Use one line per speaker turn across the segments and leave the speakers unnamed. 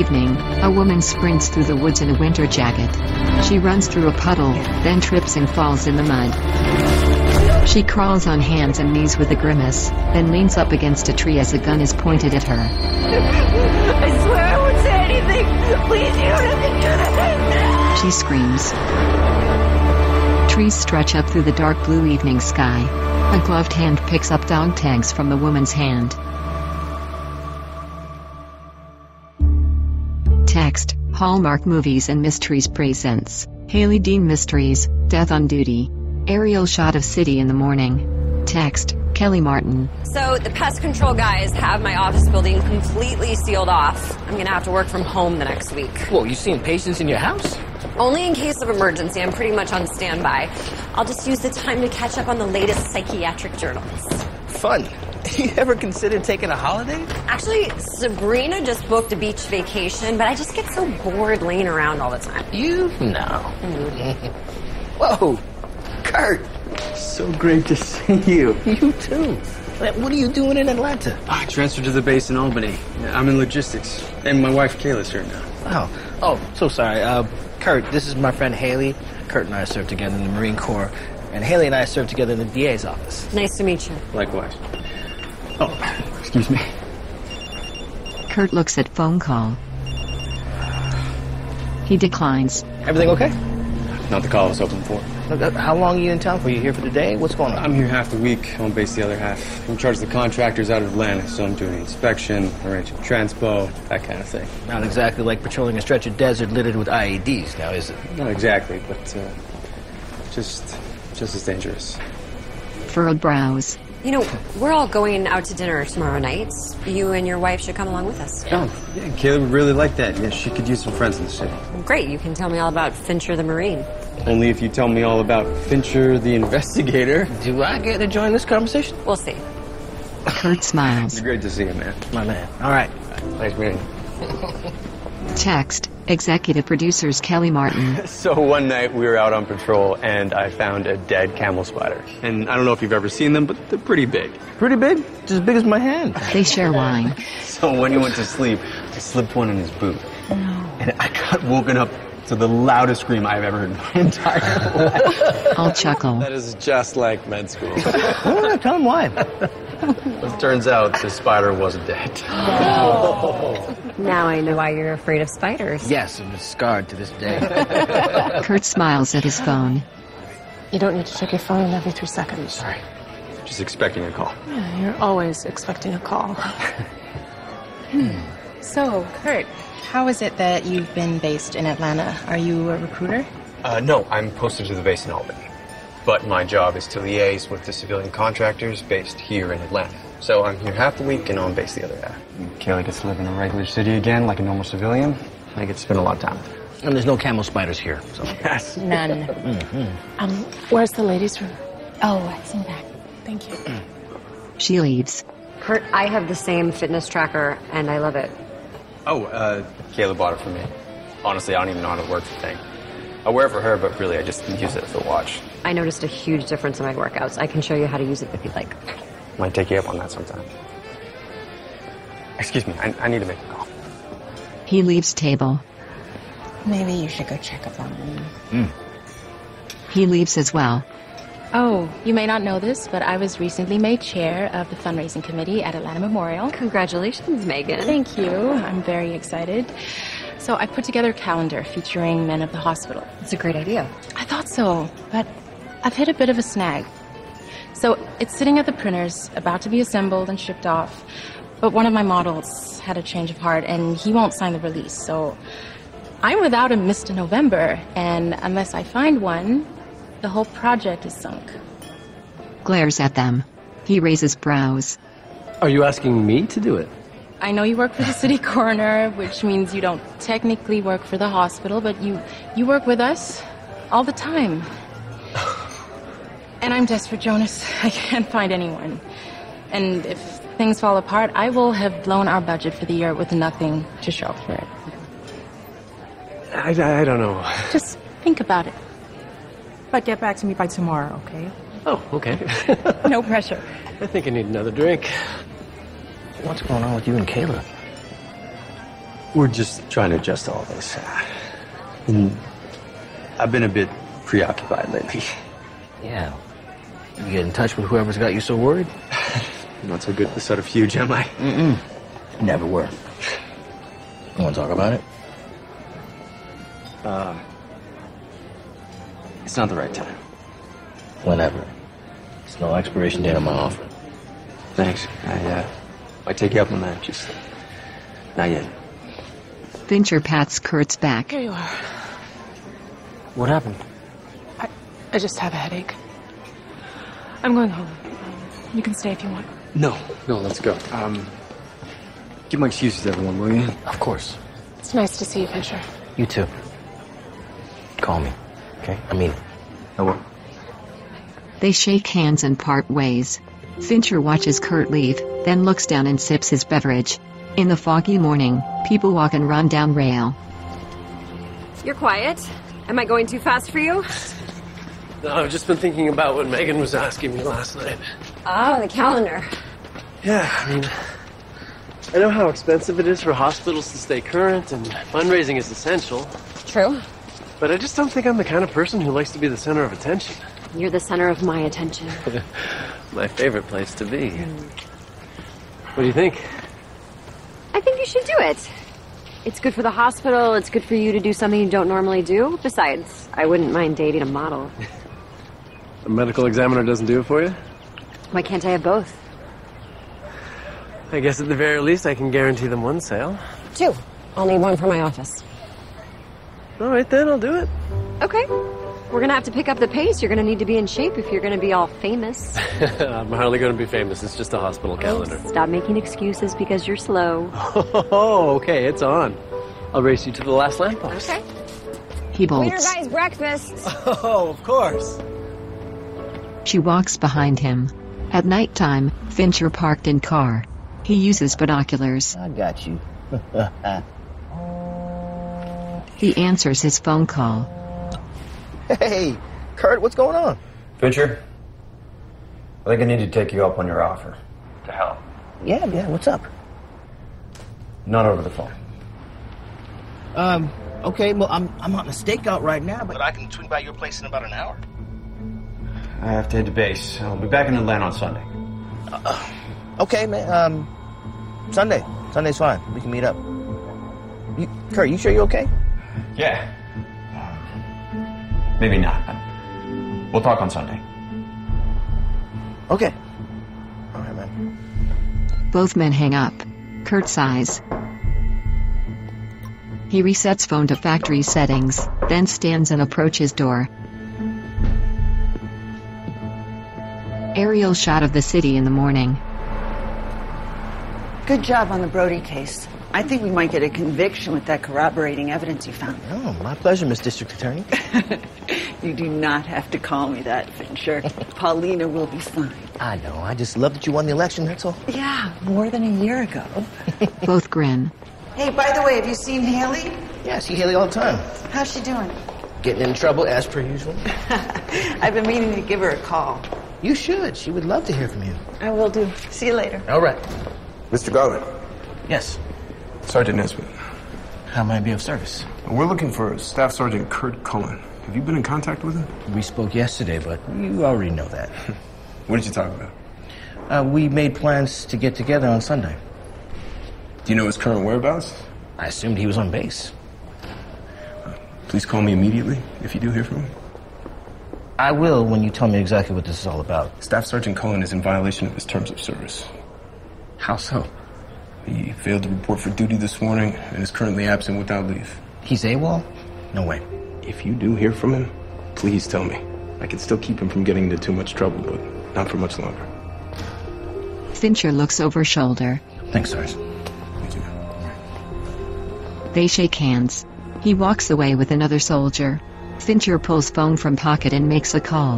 evening, a woman sprints through the woods in a winter jacket. She runs through a puddle, then trips and falls in the mud. She crawls on hands and knees with a grimace, then leans up against a tree as a gun is pointed at her.
I swear I won't say anything. Please, you don't have to do that.
She screams. Trees stretch up through the dark blue evening sky. A gloved hand picks up dog tags from the woman's hand. Text: Hallmark Movies and Mysteries presents Haley Dean Mysteries, Death on Duty. Aerial shot of city in the morning. Text: Kelly Martin.
So the pest control guys have my office building completely sealed off. I'm gonna have to work from home the next week.
Whoa, you seeing patients in your house?
Only in case of emergency. I'm pretty much on standby. I'll just use the time to catch up on the latest psychiatric journals.
Fun. You ever considered taking a holiday?
Actually, Sabrina just booked a beach vacation, but I just get so bored laying around all the time.
You know. Whoa, Kurt. So great to see you. You too. What are you doing in Atlanta?
I transferred to the base in Albany. I'm in logistics. And my wife Kayla's here now.
Oh, so sorry. Kurt, this is my friend Haley. Kurt and I served together in the Marine Corps. And Haley and I served together in the DA's office.
Nice to meet you.
Likewise. Oh, excuse me.
Kurt looks at phone call. He declines.
Everything okay?
Not the call I was hoping for.
How long are you in town for? You here for the day? What's going on?
I'm here half the week, on base the other half. I'm in charge of the contractors out of Atlanta, so I'm doing the inspection, arranging transpo, that kind of thing.
Not exactly like patrolling a stretch of desert littered with IEDs, now is it?
Not exactly, but just as dangerous.
Furrowed brows.
You know, we're all going out to dinner tomorrow night. You and your wife should come along with us.
Oh, yeah, Kayla would really like that. Yeah, she could use some friends in the city.
Great, you can tell me all about Fincher the Marine.
Only if you tell me all about Fincher the investigator.
Do I get to join this conversation?
We'll see.
Kurt smiles.
It's great to see you, man.
My man. All right.
Nice meeting you.
Text: Executive producers Kelly Martin.
So one night we were out on patrol and I found a dead camel spider. And I don't know if you've ever seen them, but they're pretty big.
Pretty big? Just as big as my hand.
They share wine.
So when he went to sleep, I slipped one in his boot. No. And I got woken up to the loudest scream I've ever heard in my entire life.
I'll chuckle.
That is just like med school.
Well, tell him why.
It turns out the spider wasn't dead.
Now I know why you're afraid of spiders.
Yes, I'm scarred to this day.
Kurt smiles at his phone.
You don't need to check your phone every 3 seconds.
Sorry. Just expecting a call.
Yeah, you're always expecting a call.
So, Kurt, how is it that you've been based in Atlanta? Are you a recruiter?
No, I'm posted to the base in Albany. But my job is to liaise with the civilian contractors based here in Atlanta. So I'm here half the week and on base the other half. Kayla gets to live in a regular city again like a normal civilian. I get to spend a lot of time with her.
And there's no camel spiders here. So.
Yes.
None.
Where's the ladies' room?
Oh, it's in the back.
Thank you.
She leaves.
Kurt, I have the same fitness tracker, and I love it.
Oh, Kayla bought it for me. Honestly, I don't even know how to work the thing. I wear it for her, but really I just use it as a watch.
I noticed a huge difference in my workouts. I can show you how to use it if you'd like.
Might take you up on that sometime. Excuse me, I need to make a call.
He leaves table.
Maybe you should go check up on him.
He leaves as well.
Oh, you may not know this, but I was recently made chair of the fundraising committee at Atlanta Memorial.
Congratulations, Megan.
Thank you. I'm very excited. So I put together a calendar featuring men of the hospital.
It's a great idea.
I thought so, but I've hit a bit of a snag. So it's sitting at the printers, about to be assembled and shipped off. But one of my models had a change of heart, and he won't sign the release. So I'm without a Mr. November, and unless I find one, the whole project is sunk.
Glares at them. He raises brows.
Are you asking me to do it?
I know you work for the city coroner, which means you don't technically work for the hospital, but you work with us all the time. And I'm desperate, Jonas. I can't find anyone. And if things fall apart, I will have blown our budget for the year with nothing to show for it.
I don't know.
Just think about it.
But get back to me by tomorrow, okay?
Oh, okay.
No pressure.
I think I need another drink.
What's going on with you and Kayla?
We're just trying to adjust to all this. And I've been a bit preoccupied lately.
Yeah. You get in touch with whoever's got you so worried?
Not so good at the sight of huge, am I?
Mm-mm. Never were. You want to talk about it?
It's not the right time.
Whenever. There's no expiration date on my offer.
Thanks. I take you up on that. Just not yet.
Fincher pats Kurt's back.
Here you are.
What happened?
I just have a headache. I'm going home. You can stay if you want.
No, let's go. Give my excuses to everyone, will you?
Of course.
It's nice to see you, Fincher.
You too. Call me, okay? I mean,
I will.
They shake hands and part ways. Fincher watches Kurt leave, then looks down and sips his beverage. In the foggy morning, people walk and run down rail.
You're quiet. Am I going too fast for you?
No, I've just been thinking about what Megan was asking me last night.
Oh, the calendar.
Yeah, I mean, I know how expensive it is for hospitals to stay current, and fundraising is essential.
True.
But I just don't think I'm the kind of person who likes to be the center of attention.
You're the center of my attention.
My favorite place to be. What do you think?
I think you should do it. It's good for the hospital. It's good for you to do something you don't normally do. Besides, I wouldn't mind dating a model.
A medical examiner doesn't do it for you?
Why can't I have both?
I guess at the very least I can guarantee them one sale.
2. I'll need one for my office.
All right then, I'll do it.
Okay. We're gonna have to pick up the pace. You're gonna need to be in shape if you're gonna be all famous.
I'm hardly going to be famous. It's just a hospital calendar.
Stop making excuses because you're slow.
Oh, okay, it's on. I'll race you to the last lamppost.
Okay.
He
Waiter
bolts.
guy's breakfast.
Oh, of course.
She walks behind him. At nighttime, Fincher parked in car. He uses binoculars.
I got you.
He answers his phone call.
Hey, Kurt, what's going on?
Fincher, I think I need to take you up on your offer. To help.
Yeah, what's up?
Not over the phone.
Okay, well, I'm on a stakeout right now, but I can swing by your place in about an hour.
I have to head to base. I'll be back in Atlanta on Sunday.
Okay, man, Sunday. Sunday's fine. We can meet up. Kurt, you sure you're okay?
Yeah. Maybe not. We'll talk on Sunday.
Okay. All right, man.
Both men hang up. Kurt sighs. He resets phone to factory settings, then stands and approaches door. Aerial shot of the city in the morning.
Good job on the Brody case. I think we might get a conviction with that corroborating evidence you found.
Oh, my pleasure, Miss District Attorney.
You do not have to call me that, Fincher. Paulina will be fine.
I know. I just love that you won the election, that's all.
Yeah, more than a year ago.
Both grin.
Hey, by the way, have you seen Haley?
Yeah, I see Haley all the time.
How's she doing?
Getting in trouble, as per usual.
I've been meaning to give her a call.
You should. She would love to hear from you.
I will do. See you later.
All right.
Mr. Garland.
Yes.
Sergeant Nesbitt.
How may I be of service?
We're looking for Staff Sergeant Kurt Cullen. Have you been in contact with him?
We spoke yesterday, but you already know that.
What did you talk about?
We made plans to get together on Sunday.
Do you know his current whereabouts?
I assumed he was on base.
Please call me immediately if you do hear from him.
I will when you tell me exactly what this is all about.
Staff Sergeant Cullen is in violation of his terms of service.
How so?
He failed to report for duty this morning and is currently absent without leave.
He's AWOL? No way.
If you do hear from him, please tell me. I can still keep him from getting into too much trouble, but not for much longer.
Fincher looks over shoulder.
Thanks, Sarge.
Thank you.
They shake hands. He walks away with another soldier. Fincher pulls phone from pocket and makes a call.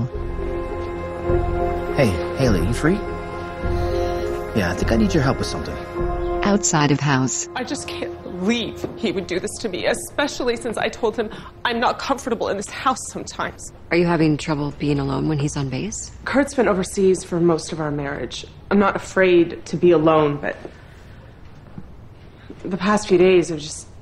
Hey, Haley, you free? Yeah, I think I need your help with something.
Outside of house.
I just can't believe he would do this to me, especially since I told him I'm not comfortable in this house sometimes.
Are you having trouble being alone when he's on base?
Kurt's been overseas for most of our marriage. I'm not afraid to be alone, but the past few days have just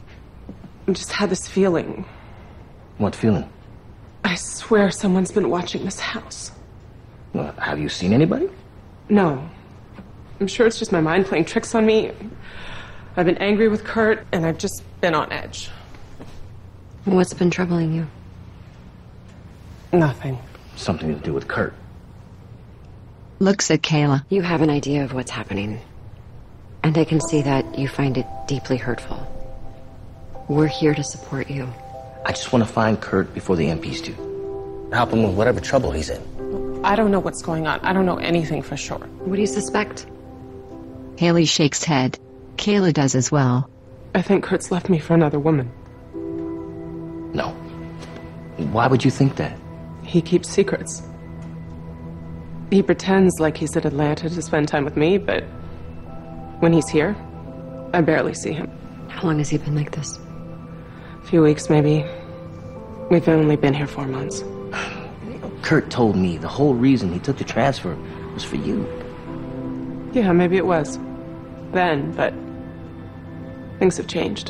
I just had this feeling.
What feeling?
I swear someone's been watching this house.
Well, have you seen anybody?
No. I'm sure it's just my mind playing tricks on me. I've been angry with Kurt, and I've just been on edge.
What's been troubling you?
Nothing.
Something to do with Kurt.
Looks at Kayla.
You have an idea of what's happening. And I can see that you find it deeply hurtful. We're here to support you.
I just want to find Kurt before the MPs do. Help him with whatever trouble he's in.
I don't know what's going on. I don't know anything for sure.
What do you suspect?
Haley shakes head. Kayla does as well.
I think Kurt's left me for another woman.
No. Why would you think that?
He keeps secrets. He pretends like he's at Atlanta to spend time with me, but when he's here, I barely see him.
How long has he been like this?
A few weeks, maybe. We've only been here 4 months.
Kurt told me the whole reason he took the transfer was for you.
Yeah, maybe it was. Then, but things have changed.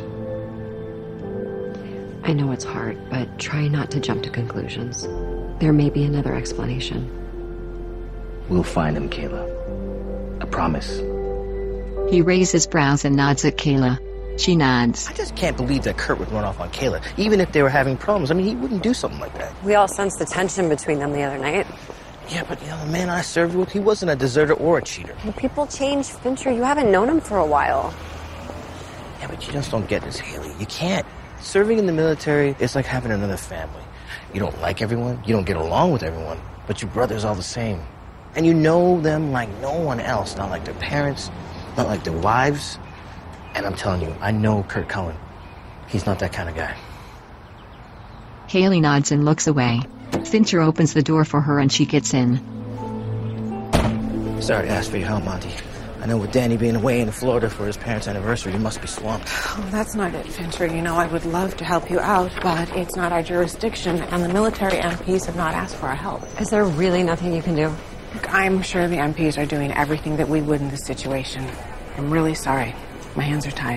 I know it's hard, but try not to jump to conclusions. There may be another explanation.
We'll find him, Kayla. I promise.
He raises brows and nods at Kayla. She nods.
I just can't believe that Kurt would run off on Kayla, even if they were having problems. I mean, he wouldn't do something like that.
We all sensed the tension between them the other night.
Yeah, but the man I served with, he wasn't a deserter or a cheater.
Well, people change, Fincher. You haven't known him for a while.
Yeah, but you just don't get this, Haley. You can't. Serving in the military is like having another family. You don't like everyone, you don't get along with everyone, but your brothers all the same. And you know them like no one else, not like their parents, not like their wives. And I'm telling you, I know Kurt Cullen. He's not that kind of guy.
Haley nods and looks away. Fincher opens the door for her and she gets in.
Sorry to ask for your help, Monty. I know with Danny being away in Florida for his parents' anniversary, you must be swamped.
Oh, that's not it, Fincher. You know, I would love to help you out, but it's not our jurisdiction, and the military MPs have not asked for our help.
Is there really nothing you can do?
Look, I'm sure the MPs are doing everything that we would in this situation. I'm really sorry. My hands are tied.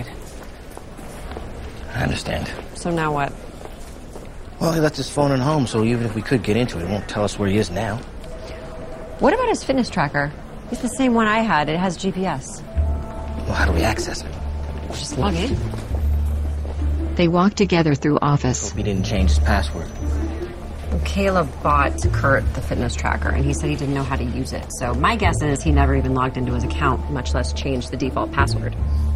I understand.
So now what?
Well, he left his phone at home, so even if we could get into it, it won't tell us where he is now.
What about his fitness tracker? It's the same one I had. It has GPS.
Well, how do we access it?
Just log in.
They walk together through office.
Hope he didn't change his password.
Caleb bought Kurt the fitness tracker, and he said he didn't know how to use it. So my guess is he never even logged into his account, much less changed the default password.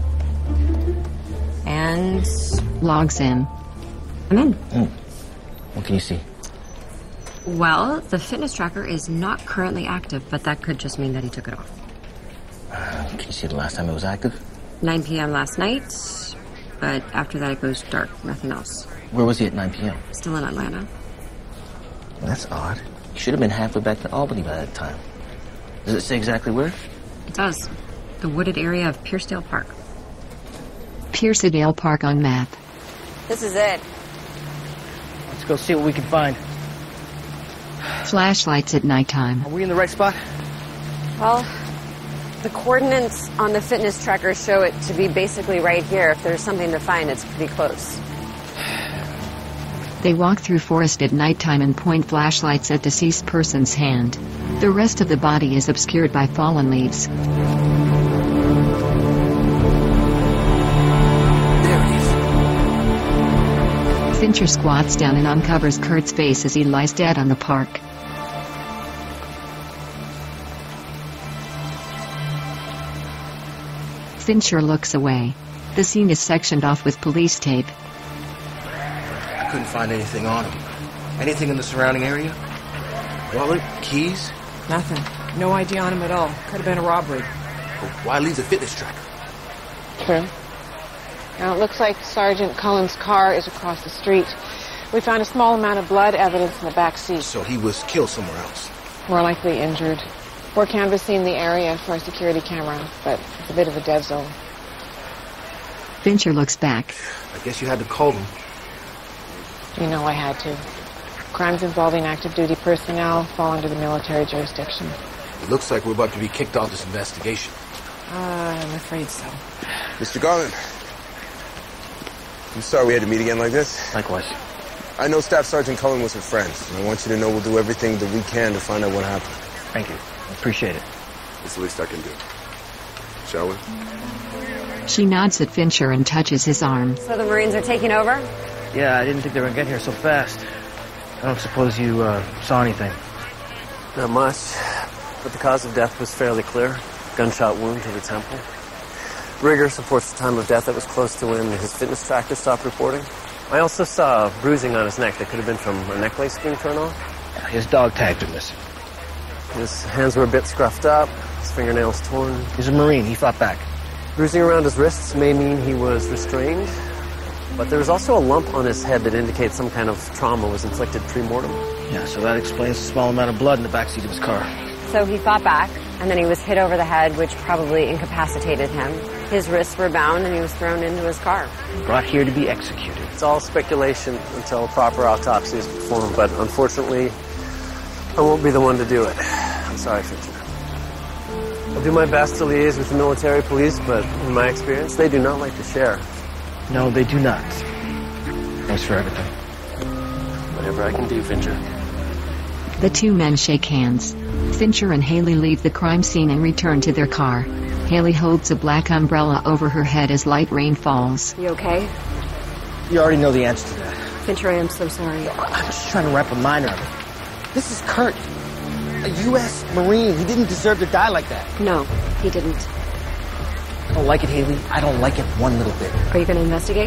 And
logs in.
I'm in.
What can you see?
Well, the fitness tracker is not currently active, but that could just mean that he took it off.
Can you see the last time it was active?
9 p.m. last night, but after that it goes dark, nothing else.
Where was he at 9 p.m.?
Still in Atlanta.
Well, that's odd. He should have been halfway back to Albany by that time. Does it say exactly where?
It does. The wooded area of Piercedale Park.
Piercedale Park on map.
This is it.
Let's go see what we can find.
Flashlights at nighttime.
Are we in the right spot?
Well, the coordinates on the fitness tracker show it to be basically right here. If there's something to find, it's pretty close.
They walk through forest at nighttime and point flashlights at deceased person's hand. The rest of the body is obscured by fallen leaves. Fincher squats down and uncovers Kurt's face as he lies dead on the park. Fincher looks away. The scene is sectioned off with police tape.
I couldn't find anything on him. Anything in the surrounding area? Wallet? Keys?
Nothing. No ID on him at all. Could have been a robbery.
Well, why leave the fitness tracker?
True. Now, it looks like Sergeant Cullen's car is across the street. We found a small amount of blood evidence in the back seat.
So he was killed somewhere else?
More likely injured. We're canvassing the area for a security camera, but it's a bit of a dead zone.
Fincher looks back.
I guess you had to call them.
You know I had to. Crimes involving active duty personnel fall under the military jurisdiction.
It looks like we're about to be kicked off this investigation.
I'm afraid so.
Mr. Garland.
I'm sorry we had to meet again like this.
Likewise.
I know Staff Sergeant Cullen was her friend, and I want you to know we'll do everything that we can to find out what happened.
Thank you. I appreciate it.
It's the least I can do. Shall we?
She nods at Fincher and touches his arm.
So the Marines are taking over?
Yeah, I didn't think they were going to get here so fast. I don't suppose you saw anything.
Not much, but the cause of death was fairly clear. Gunshot wound to the temple. Rigger supports the time of death that was close to when his fitness tracker stopped reporting. I also saw bruising on his neck that could have been from a necklace being torn off.
His dog tags are missing.
His hands were a bit scruffed up, his fingernails torn.
He's a Marine. He fought back.
Bruising around his wrists may mean he was restrained, but there was also a lump on his head that indicates some kind of trauma was inflicted pre-mortem.
Yeah, so that explains the small amount of blood in the backseat of his car.
So he fought back, and then he was hit over the head, which probably incapacitated him. His wrists were bound, and he was thrown into his car.
Brought here to be executed.
It's all speculation until a proper autopsy is performed, but unfortunately, I won't be the one to do it. I'm sorry, Fincher. I'll do my best to liaise with the military police, but in my experience, they do not like to share.
No, they do not. Thanks for everything.
Whatever I can do, Fincher.
The two men shake hands. Fincher and Haley leave the crime scene and return to their car. Haley holds a black umbrella over her head as light rain falls.
You okay?
You already know the answer to that.
Fincher, I am so sorry.
I'm just trying to wrap a mind around it. This is Kurt. A U.S. Marine. He didn't deserve to die like that.
No, he didn't.
I don't like it, Haley. I don't like it one little bit.
Are you going to investigate?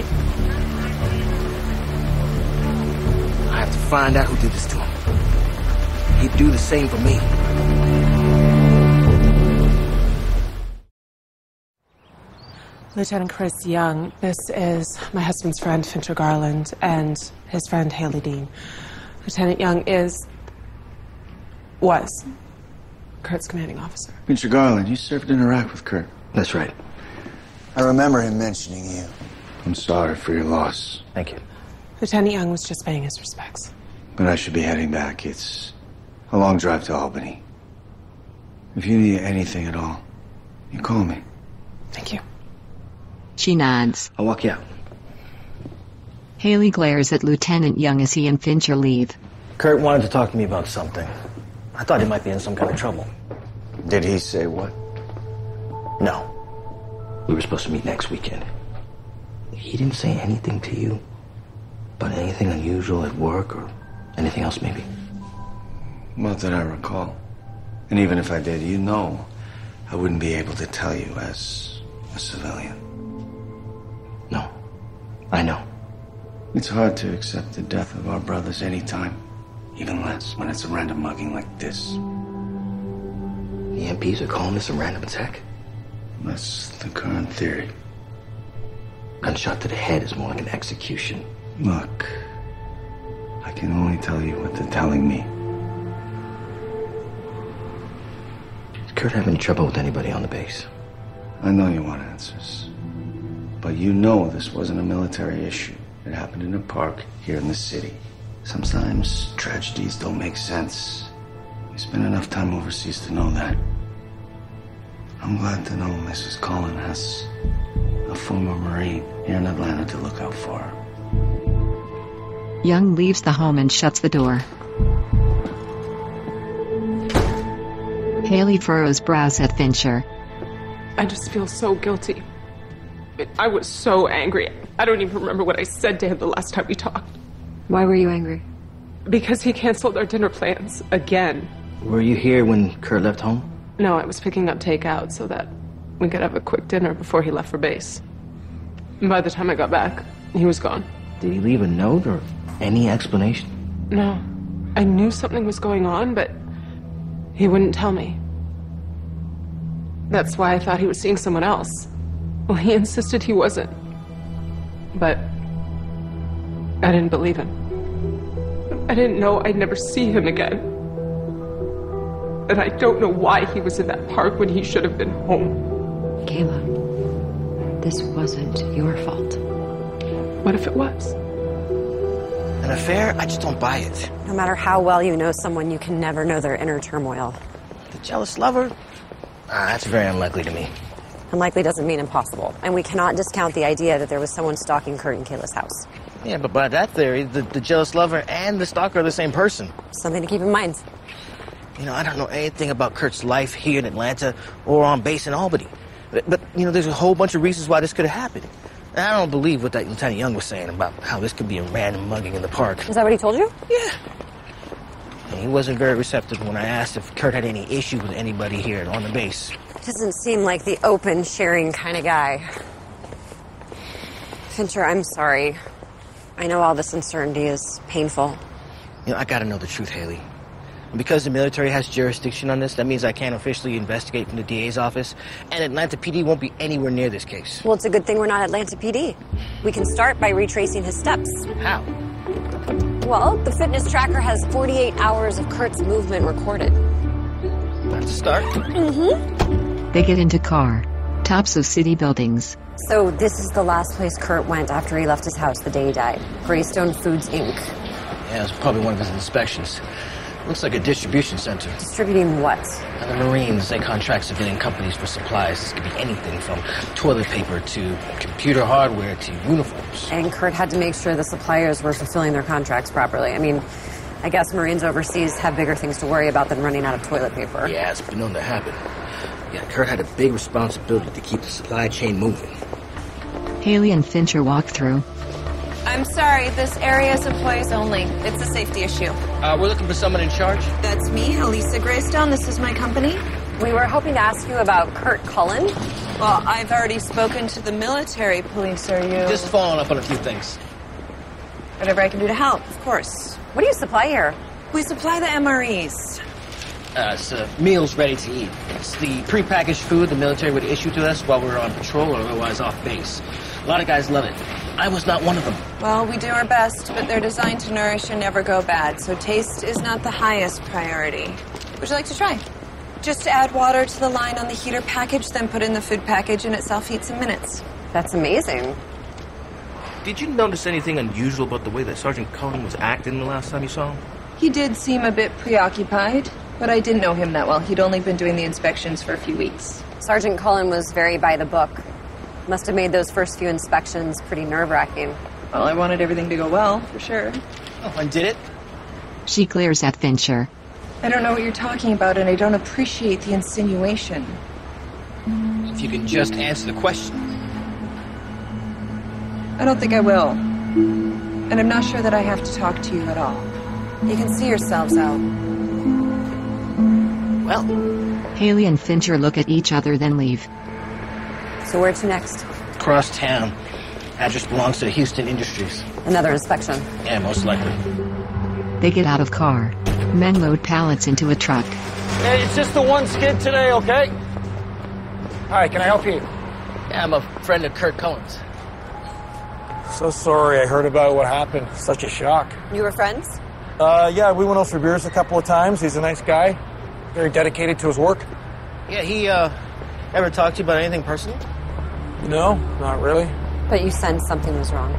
I have to find out who did this to him. He'd do the same for me.
Lieutenant Chris Young, this is my husband's friend, Fincher Garland, and his friend, Haley Dean. Lieutenant Young was Kurt's commanding officer.
Fincher Garland, you served in Iraq with Kurt.
That's right.
I remember him mentioning you. I'm sorry for your loss.
Thank you.
Lieutenant Young was just paying his respects.
But I should be heading back. It's a long drive to Albany. If you need anything at all, you call me.
Thank you.
She nods.
I'll walk you out.
Haley glares at Lieutenant Young as he and Fincher leave.
Kurt wanted to talk to me about something. I thought he might be in some kind of trouble.
Did he say what?
No. We were supposed to meet next weekend. He didn't say anything to you about anything unusual at work or anything else, maybe?
Not that I recall. And even if I did, you know I wouldn't be able to tell you as a civilian.
No, I know.
It's hard to accept the death of our brothers anytime, even less when it's a random mugging like this.
The MPs are calling this a random attack?
That's the current theory.
Gunshot to the head is more like an execution.
Look, I can only tell you what they're telling me.
Does Kurt have any trouble with anybody on the base?
I know you want answers. But you know this wasn't a military issue. It happened in a park here in the city. Sometimes tragedies don't make sense. We spent enough time overseas to know that. I'm glad to know Mrs. Cullen has a former Marine here in Atlanta to look out for her.
Young leaves the home and shuts the door. Haley furrows brows at Fincher.
I just feel so guilty. I was so angry. I don't even remember what I said to him the last time we talked.
Why were you angry?
Because he canceled our dinner plans again.
Were you here when Kurt left home?
No, I was picking up takeout so that we could have a quick dinner before he left for base. And by the time I got back, he was gone.
Did he leave a note or any explanation?
No. I knew something was going on, but he wouldn't tell me. That's why I thought he was seeing someone else. Well, he insisted he wasn't. But I didn't believe him. I didn't know I'd never see him again. And I don't know why he was in that park when he should have been home.
Kayla, this wasn't your fault.
What if it was?
An affair? I just don't buy it.
No matter how well you know someone, you can never know their inner turmoil.
The jealous lover? That's very unlikely to me.
Unlikely doesn't mean impossible. And we cannot discount the idea that there was someone stalking Kurt and Kayla's house.
Yeah, but by that theory, the jealous lover and the stalker are the same person.
Something to keep in mind.
You know, I don't know anything about Kurt's life here in Atlanta or on base in Albany. But you know, there's a whole bunch of reasons why this could have happened. And I don't believe what that Lieutenant Young was saying about how this could be a random mugging in the park.
Is that what he told you?
Yeah. And he wasn't very receptive when I asked if Kurt had any issue with anybody here on the base.
Doesn't seem like the open, sharing kind of guy. Fincher, I'm sorry. I know all this uncertainty is painful.
You know, I gotta know the truth, Haley. And because the military has jurisdiction on this, that means I can't officially investigate from the DA's office, and Atlanta PD won't be anywhere near this case.
Well, it's a good thing we're not Atlanta PD. We can start by retracing his steps.
How?
Well, the fitness tracker has 48 hours of Kurt's movement recorded.
That's a start.
Mm-hmm.
They get into car. Tops of city buildings.
So this is the last place Kurt went after he left his house the day he died. Greystone Foods, Inc.
Yeah, it was probably one of his inspections. Looks like a distribution center.
Distributing what?
The Marines, they contract civilian companies for supplies. This could be anything from toilet paper to computer hardware to uniforms.
And Kurt had to make sure the suppliers were fulfilling their contracts properly. I mean, I guess Marines overseas have bigger things to worry about than running out of toilet paper.
Yeah, it's been known to happen. Yeah, Kurt had a big responsibility to keep the supply chain moving.
Haley and Fincher walk through.
I'm sorry, this area is employees only. It's a safety issue.
We're looking for someone in charge.
That's me, Elisa Greystone. This is my company.
We were hoping to ask you about Kurt Cullen.
Well, I've already spoken to the military police. Are you...
Just following up on a few things.
Whatever I can do to help, of course.
What do you supply here?
We supply the MREs.
It's meals ready to eat. It's the prepackaged food the military would issue to us while we're on patrol or otherwise off base. A lot of guys love it. I was not one of them.
Well, we do our best, but they're designed to nourish and never go bad, so taste is not the highest priority. Would you like to try? Just add water to the line on the heater package, then put in the food package, and it self-heats in minutes.
That's amazing.
Did you notice anything unusual about the way that Sergeant Cullen was acting the last time you saw him?
He did seem a bit preoccupied, but I didn't know him that well. He'd only been doing the inspections for a few weeks.
Sergeant Cullen was very by the book. Must have made those first few inspections pretty nerve-wracking.
Well, I wanted everything to go well, for sure.
Oh, and did it?
She glares at Fincher.
I don't know what you're talking about, and I don't appreciate the insinuation.
If you can just answer the question.
I don't think I will. And I'm not sure that I have to talk to you at all. You can see yourselves out.
Well.
Haley and Fincher look at each other, then leave.
So where to next?
Across town. Address belongs to Houston Industries.
Another inspection?
Yeah, most likely.
They get out of car. Men load pallets into a truck.
Hey, it's just the one skid today, okay? Hi, can I help you?
Yeah, I'm a friend of Kurt Cullen's.
So sorry, I heard about what happened. Such a shock.
You were friends?
Yeah, we went out for beers a couple of times. He's a nice guy. Very dedicated to his work.
Yeah, he, ever talked to you about anything personal?
No, not really.
But you sensed something was wrong.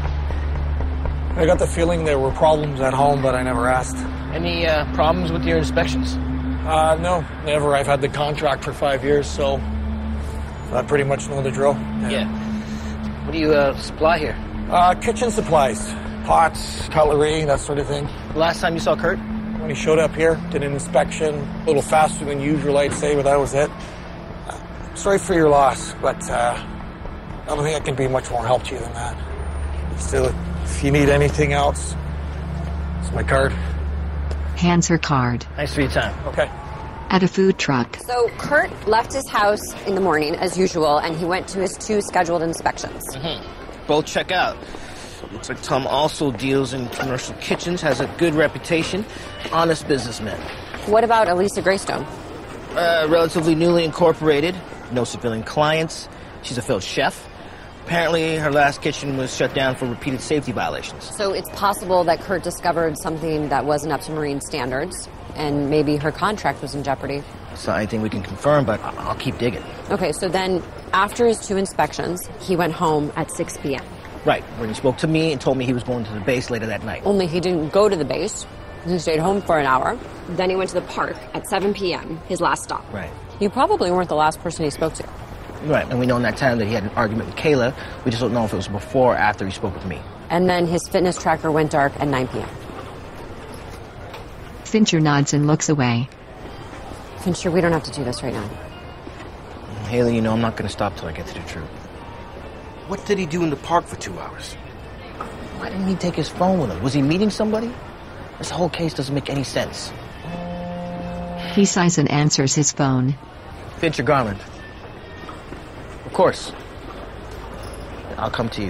I got the feeling there were problems at home, but I never asked.
Any, problems with your inspections?
No, never. I've had the contract for 5 years, so I pretty much know the drill.
Yeah. What do you, supply here?
Kitchen supplies. Pots, cutlery, that sort of thing.
Last time you saw Kurt?
When he showed up here, did an inspection, a little faster than usual, I'd say, but that was it. Sorry for your loss, but I don't think I can be much more help to you than that. Still, if you need anything else, it's my card.
Hands her card.
Thanks for your time.
Okay.
At a food truck.
So Kurt left his house in the morning, as usual, and he went to his 2 scheduled inspections.
Mm-hmm. Both check out. Looks like Tom also deals in commercial kitchens, has a good reputation, honest businessman.
What about Elisa Greystone?
Relatively newly incorporated, no civilian clients. She's a failed chef. Apparently, her last kitchen was shut down for repeated safety violations.
So it's possible that Kurt discovered something that wasn't up to Marine standards, and maybe her contract was in jeopardy.
It's not anything we can confirm, but I'll keep digging.
Okay, so then, after his 2 inspections, he went home at 6 p.m.
Right, when he spoke to me and told me he was going to the base later that night.
Only he didn't go to the base. He stayed home for an hour. Then he went to the park at 7 p.m., his last stop.
Right.
You probably weren't the last person he spoke to.
Right, and we know in that time that he had an argument with Kayla. We just don't know if it was before or after he spoke with me.
And then his fitness tracker went dark at 9 p.m.
Fincher nods and looks away.
Fincher, we don't have to do this right now.
Haley, you know I'm not going to stop till I get to the truth. What did he do in the park for 2 hours? Why didn't he take his phone with him? Was he meeting somebody? This whole case doesn't make any sense.
He sighs and answers his phone.
Fincher Garland. Of course. I'll come to you.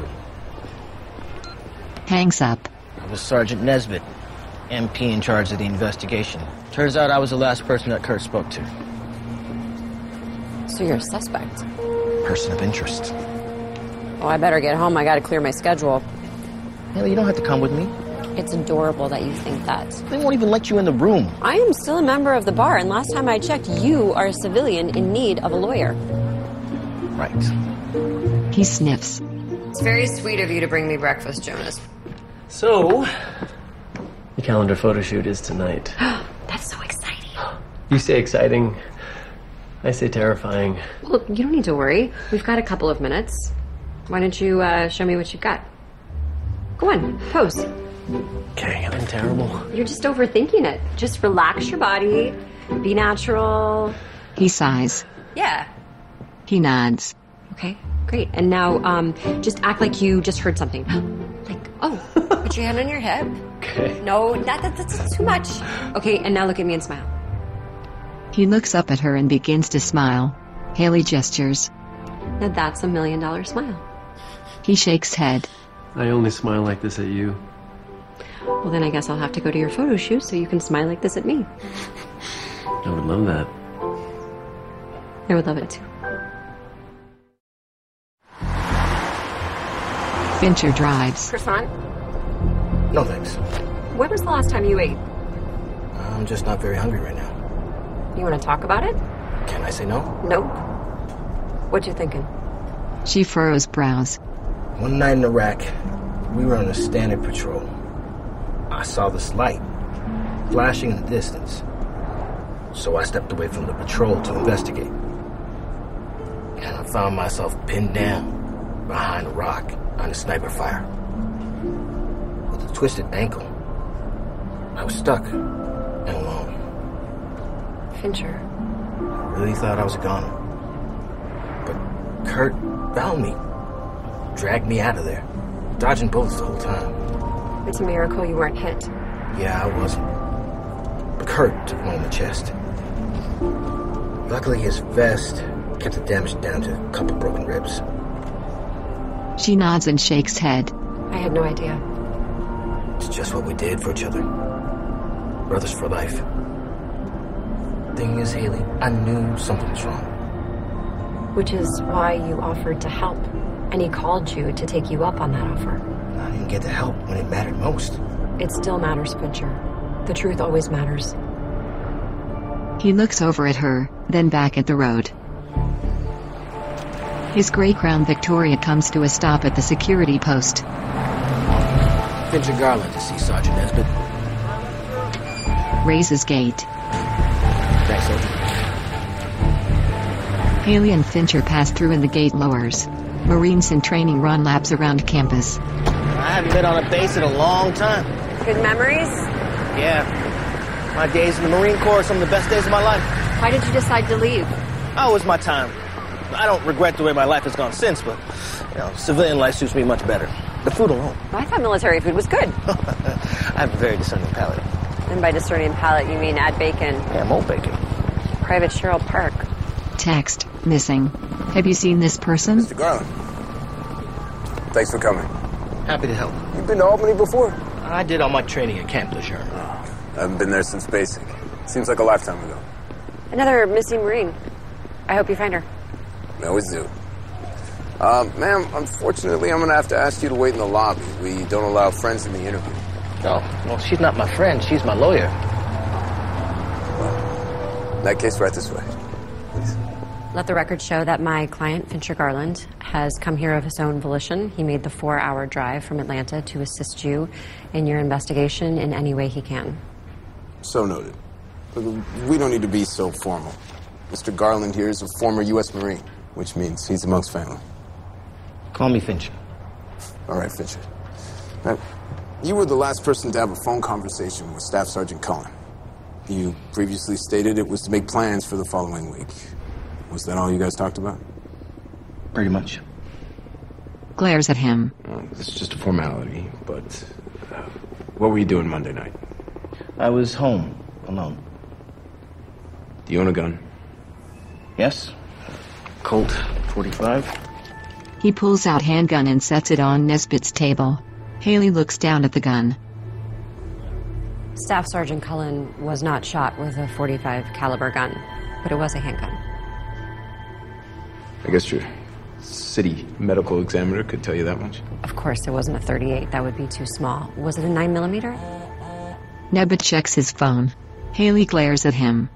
Hangs up.
I was Sergeant Nesbitt, MP in charge of the investigation. Turns out I was the last person that Kurt spoke to.
So you're a suspect?
Person of interest.
Oh, I better get home. I gotta clear my schedule.
Haley, you don't have to come with me.
It's adorable that you think that.
They won't even let you in the room.
I am still a member of the bar, and last time I checked, you are a civilian in need of a lawyer.
Right.
He sniffs.
It's very sweet of you to bring me breakfast, Jonas.
So, the calendar photo shoot is tonight.
That's so exciting.
You say exciting. I say terrifying.
Well, you don't need to worry. We've got a couple of minutes. Why don't you show me what you've got? Go on, pose.
Okay, I'm terrible.
You're just overthinking it. Just relax your body. Be natural.
He sighs.
Yeah.
He nods.
Okay, great. And now, just act like you just heard something. Like, oh, put your hand on your hip.
Okay.
No, that's too much. Okay, and now look at me and smile.
He looks up at her and begins to smile. Haley gestures.
Now that's $1 million smile.
He shakes head.
I only smile like this at you.
Well, then I guess I'll have to go to your photo shoot so you can smile like this at me.
I would love that.
I would love it too.
Fincher drives.
Croissant?
No thanks.
When was the last time you ate?
I'm just not very hungry right now.
You want to talk about it?
Can I say no?
Nope. What you thinking?
She furrows brows.
One night in Iraq, we were on a standard patrol. I saw this light flashing in the distance. So I stepped away from the patrol to investigate. And I found myself pinned down behind a rock on a sniper fire. With a twisted ankle. I was stuck and alone.
Fincher.
I really thought I was a goner. But Kurt found me. Dragged me out of there. Dodging bullets the whole time.
It's a miracle you weren't hit.
Yeah, I wasn't. But Kurt took one in the chest. Luckily, his vest kept the damage down to a couple broken ribs.
She nods and shakes head.
I had no idea.
It's just what we did for each other. Brothers for life. Thing is, Haley, I knew something was wrong.
Which is why you offered to help. And he called you to take you up on that offer.
I didn't get the help when it mattered most.
It still matters, Fincher. The truth always matters.
He looks over at her, then back at the road. His gray Crown Victoria comes to a stop at the security post.
Fincher Garland to see Sergeant Nesbitt.
Raises gate.
Thanks, Sergeant.
Haley and Fincher pass through and the gate lowers. Marines in training run laps around campus.
I haven't been on a base in a long time.
Good memories?
Yeah. My days in the Marine Corps are some of the best days of my life.
Why did you decide to leave?
Oh, it was my time. I don't regret the way my life has gone since, but, civilian life suits me much better. The food alone.
I thought military food was good.
I have a very discerning palate.
And by discerning palate, you mean add bacon.
Yeah, more bacon.
Private Cheryl Park.
Text, missing. Have you seen this person?
Mr. Garland. Thanks for coming.
Happy to help.
You've been to Albany before?
I did all my training at Camp Lejeune.
I haven't been there since basic. Seems like a lifetime ago.
Another missing Marine. I hope you find her.
I always do. Ma'am, unfortunately, I'm going to have to ask you to wait in the lobby. We don't allow friends in the interview.
Oh, well, she's not my friend. She's my lawyer.
Well, in that case, right this way. Please.
Let the record show that my client, Fincher Garland, has come here of his own volition. He made the 4-hour drive from Atlanta to assist you in your investigation in any way he can.
So noted. We don't need to be so formal. Mr. Garland here is a former U.S. Marine. which means he's amongst family.
Call me Fincher.
All right, Fincher. Now, you were the last person to have a phone conversation with Staff Sergeant Cullen. You previously stated it was to make plans for the following week. Was that all you guys talked about?
Pretty much.
Glares at him.
It's just a formality, but what were you doing Monday night?
I was home, alone.
Do you own a gun?
Yes. Colt 45.
He pulls out handgun and sets it on Nesbitt's table. Haley looks down at the gun.
Staff Sergeant Cullen was not shot with a .45 caliber gun, but it was a handgun.
I guess your city medical examiner could tell you that much.
Of course, it wasn't a .38. That would be too small. Was it a 9mm?
Nesbitt checks his phone. Haley glares at him.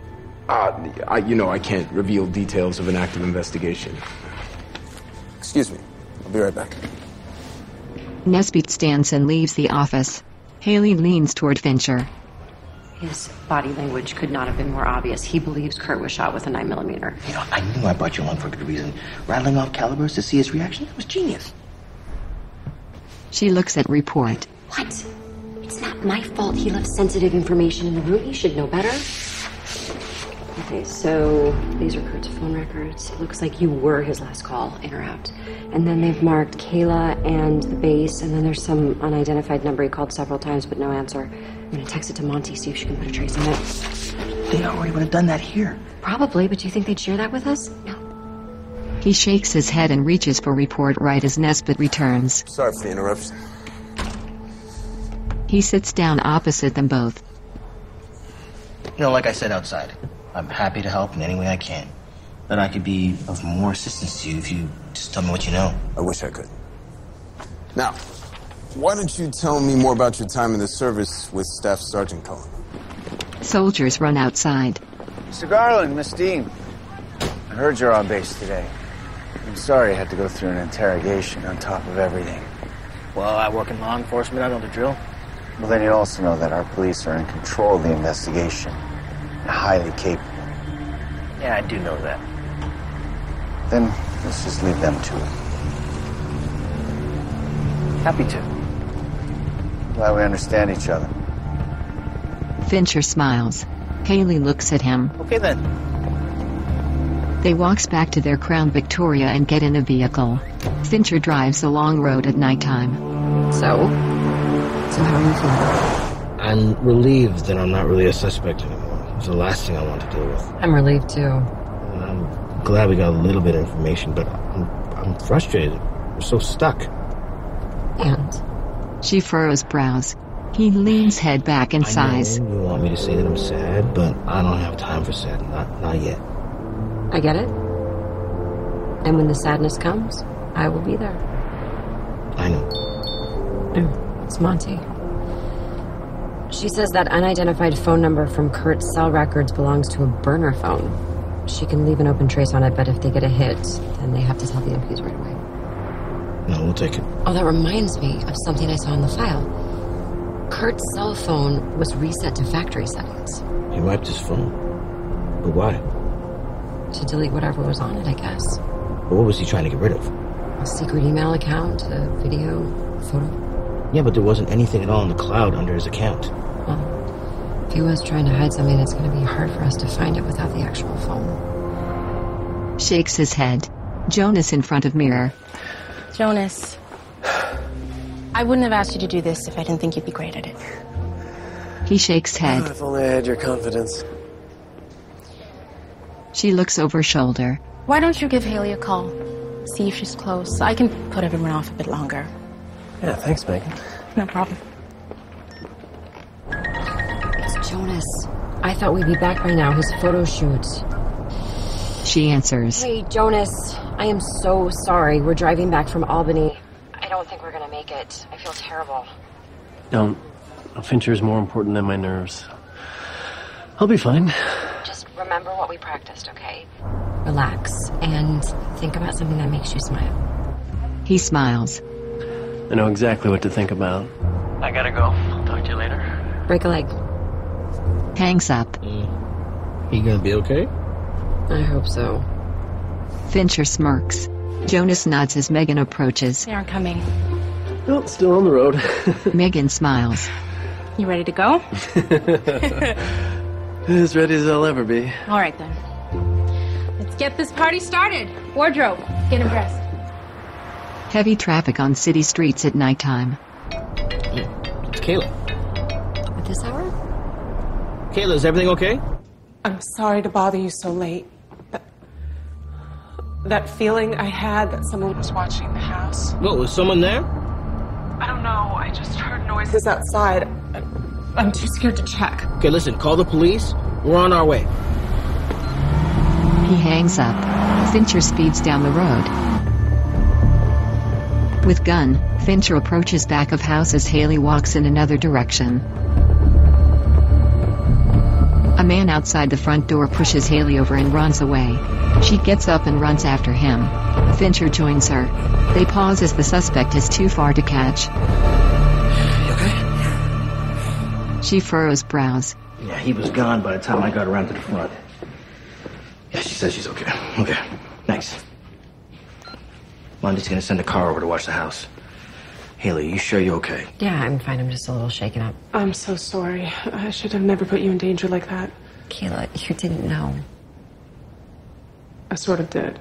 I can't reveal details of an active investigation. Excuse me. I'll be right back.
Nesbitt stands and leaves the office. Haley leans toward Fincher.
His body language could not have been more obvious. He believes Kurt was shot with a 9mm.
You know, I knew I brought you along for a good reason. Rattling off calibers to see his reaction, that was genius.
She looks at report.
What? It's not my fault he left sensitive information in the room. He should know better. Okay, so these are Kurt's phone records. It looks like you were his last call, in or out. And then they've marked Kayla and the base, and then there's some unidentified number he called several times, but no answer. I'm gonna text it to Monty, see if she can put a trace on it.
They already would have done that here.
Probably, but do you think they'd share that with us? No.
He shakes his head and reaches for report right as Nesbitt returns.
Sorry for the interruption.
He sits down opposite them both.
You know, like I said outside, I'm happy to help in any way I can. But I could be of more assistance to you if you just tell me what you know.
I wish I could. Now, why don't you tell me more about your time in the service with Staff Sergeant Cullen?
Soldiers run outside.
Mr. Garland, Miss Dean. I heard you're on base today. I'm sorry I had to go through an interrogation on top of everything.
Well, I work in law enforcement. I know the drill.
Well, then you also know that our police are in control of the investigation. And highly capable.
Yeah, I do know that.
Then let's just leave them to it.
Happy to.
Glad we understand each other.
Fincher smiles. Haley looks at him.
Okay, then.
They walks back to their Crown Victoria and get in a vehicle. Fincher drives a long road at nighttime.
So how are you feeling?
I'm relieved that I'm not really a suspect anymore. It was the last thing I wanted to deal with.
I'm relieved, too.
I'm glad we got a little bit of information, but I'm frustrated. We're so stuck.
And?
She furrows brows. He leans head back and sighs.
I know you want me to say that I'm sad, but I don't have time for sad. Not yet.
I get it. And when the sadness comes, I will be there.
I know.
It's Monty. She says that unidentified phone number from Kurt's cell records belongs to a burner phone. She can leave an open trace on it, but if they get a hit, then they have to tell the MPs right away.
No, we'll take it.
Oh, that reminds me of something I saw in the file. Kurt's cell phone was reset to factory settings.
He wiped his phone. But why?
To delete whatever was on it, I guess.
But what was he trying to get rid of?
A secret email account, a video, a photo.
Yeah, but there wasn't anything at all in the cloud under his account.
Well, if he was trying to hide something, it's going to be hard for us to find it without the actual phone.
Shakes his head. Jonas in front of mirror.
Jonas, I wouldn't have asked you to do this if I didn't think you'd be great at it.
He shakes head.
If only I had your confidence.
She looks over shoulder.
Why don't you give Haley a call? See if she's close. I can put everyone off a bit longer.
Yeah, thanks, Megan.
No problem.
It's Jonas. I thought we'd be back by now. His photo shoot.
She answers.
Hey, Jonas. I am so sorry. We're driving back from Albany. I don't think we're gonna make it. I feel terrible.
Don't. Fincher's more important than my nerves. I'll be fine.
Just remember what we practiced, okay? Relax and think about something that makes you smile.
He smiles.
I know exactly what to think about. I gotta go. I'll talk to you later.
Break a leg.
Hangs up.
You gonna be okay?
I hope so.
Fincher smirks. Jonas nods as Megan approaches.
They aren't coming.
Well, still on the road.
Megan smiles.
You ready to go?
As ready as I'll ever be.
All right, then. Let's get this party started. Wardrobe, get him dressed.
Heavy traffic on city streets at nighttime.
It's Kayla.
At this hour?
Kayla, is everything okay?
I'm sorry to bother you so late. That feeling I had that someone was watching the house.
What, was someone there?
I don't know. I just heard noises outside. I'm too scared to check.
Okay, listen, call the police. We're on our way.
He hangs up. Fincher speeds down the road. With gun, Fincher approaches back of house as Haley walks in another direction. A man outside the front door pushes Haley over and runs away. She gets up and runs after him. Fincher joins her. They pause as the suspect is too far to catch.
You okay?
She furrows brows.
Yeah, he was gone by the time I got around to the front. Yeah, she says she's okay. Okay, thanks. Monty's gonna send a car over to watch the house. Haley, you sure you're okay?
Yeah, I'm fine. I'm just a little shaken up.
I'm so sorry. I should have never put you in danger like that.
Kayla, you didn't know.
I sort of did.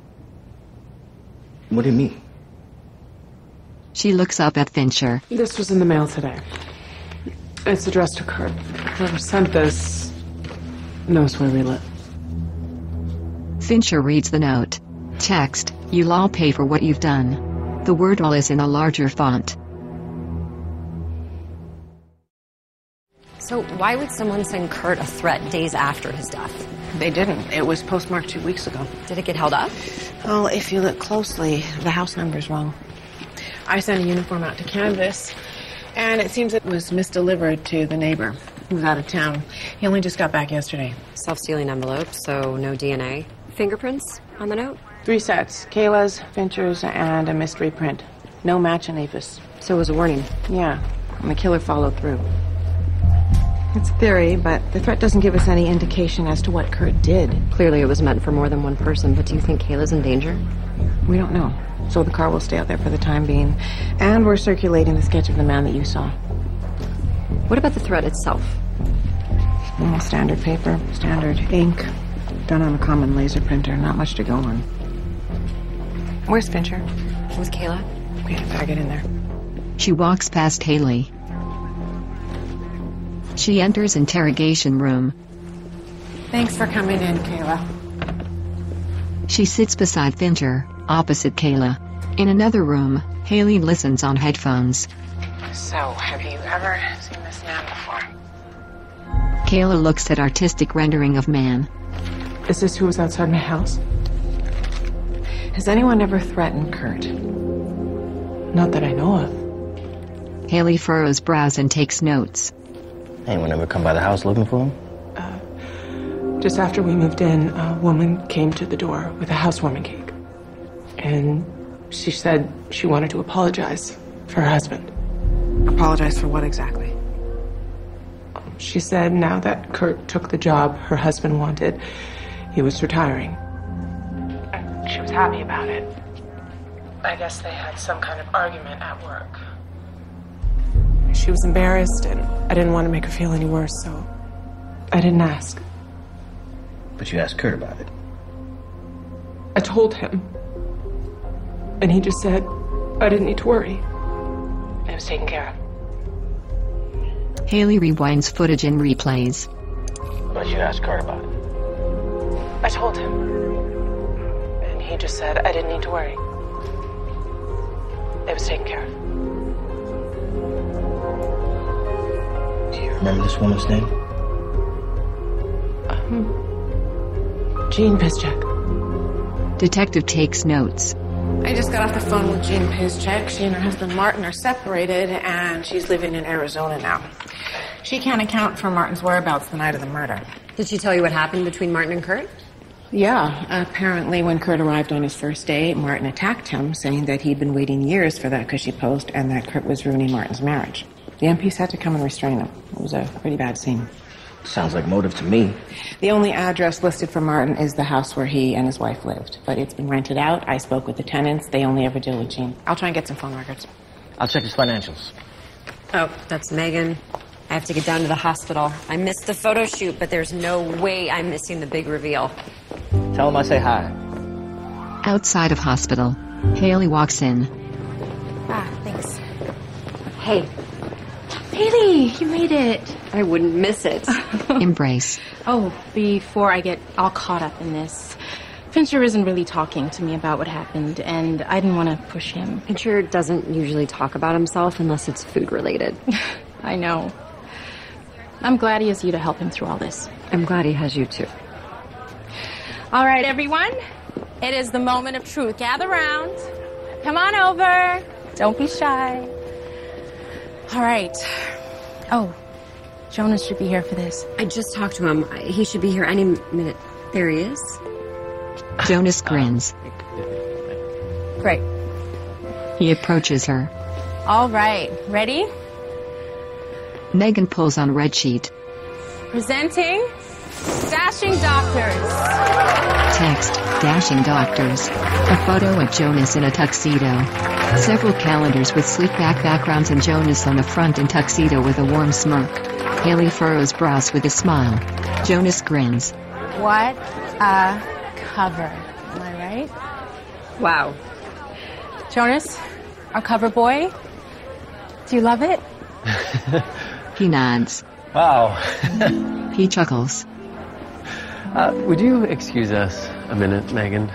What do you mean?
She looks up at Fincher.
This was in the mail today. It's addressed to Kurt. Whoever sent this knows where we live.
Fincher reads the note. Text, you'll all pay for what you've done. The word all is in a larger font.
So why would someone send Kurt a threat days after his death?
They didn't. It was postmarked 2 weeks ago.
Did it get held up?
Well, if you look closely, the house number's wrong. I sent a uniform out to canvass, and it seems it was misdelivered to the neighbor who was out of town. He only just got back yesterday.
Self-sealing envelope, so no DNA. Fingerprints on the note?
3 sets. Kayla's, Fincher's, and a mystery print. No match in Avis.
So it was a warning?
Yeah, and the killer followed through. It's a theory, but the threat doesn't give us any indication as to what Kurt did.
Clearly it was meant for more than one person, but do you think Kayla's in danger?
We don't know. So the car will stay out there for the time being. And we're circulating the sketch of the man that you saw.
What about the threat itself?
Well, standard paper, standard ink, done on a common laser printer. Not much to go on. Where's Fincher?
With Kayla.
Okay, better get in there.
She walks past Haley. She enters interrogation room.
Thanks for coming in, Kayla.
She sits beside Fincher, opposite Kayla. In another room, Haley listens on headphones.
So, have you ever seen this man before?
Kayla looks at artistic rendering of man.
Is this who was outside my house?
Has anyone ever threatened Kurt?
Not that I know of.
Haley furrows brows and takes notes.
Anyone ever come by the house looking for him?
Just after we moved in, a woman came to the door with a housewarming cake. And she said she wanted to apologize for her husband.
Apologize for what exactly?
She said now that Kurt took the job her husband wanted, he was retiring. And she was happy about it. I guess they had some kind of argument at work. She was embarrassed, and I didn't want to make her feel any worse, so I didn't ask.
But you asked Kurt about it.
I told him. And he just said I didn't need to worry. It was taken care of.
Haley rewinds footage and replays.
But you asked Kurt about it.
I told him. And he just said I didn't need to worry. It was taken care of.
Do you remember this woman's name?
Jean Piszczek.
Detective takes notes.
I just got off the phone with Jean Piszczek. She and her husband Martin are separated, and she's living in Arizona now. She can't account for Martin's whereabouts the night of the murder.
Did she tell you what happened between Martin and Kurt?
Yeah, apparently when Kurt arrived on his first day, Martin attacked him, saying that he'd been waiting years for that cushy post and that Kurt was ruining Martin's marriage. The MPs had to come and restrain him. It was a pretty bad scene.
Sounds like motive to me.
The only address listed for Martin is the house where he and his wife lived. But it's been rented out. I spoke with the tenants. They only ever deal with Jean. I'll try and get some phone records.
I'll check his financials.
Oh, that's Megan. I have to get down to the hospital. I missed the photo shoot, but there's no way I'm missing the big reveal.
Tell him I say hi.
Outside of hospital, Haley walks in.
Ah, thanks.
Hey.
Haley, you made it.
I wouldn't miss it.
Embrace.
Oh, before I get all caught up in this, Fincher isn't really talking to me about what happened, and I didn't want to push him.
Fincher doesn't usually talk about himself unless it's food-related.
I know. I'm glad he has you to help him through all this.
I'm glad he has you, too.
All right, everyone. It is the moment of truth. Gather round. Come on over. Don't be shy. All right. Oh, Jonas should be here for this.
I just talked to him. He should be here any minute. There he is.
Jonas grins.
Great.
He approaches her.
All right. Ready?
Megan pulls on red sheet.
Presenting Dashing Doctors.
Text, Dashing Doctors. A photo of Jonas in a tuxedo. Several calendars with sleek back backgrounds and Jonas on the front in tuxedo with a warm smirk. Haley furrows brows with a smile. Jonas grins.
What a cover. Am I right?
Wow.
Jonas, our cover boy. Do you love it?
He nods.
Wow.
He chuckles.
Would you excuse us a minute, Megan?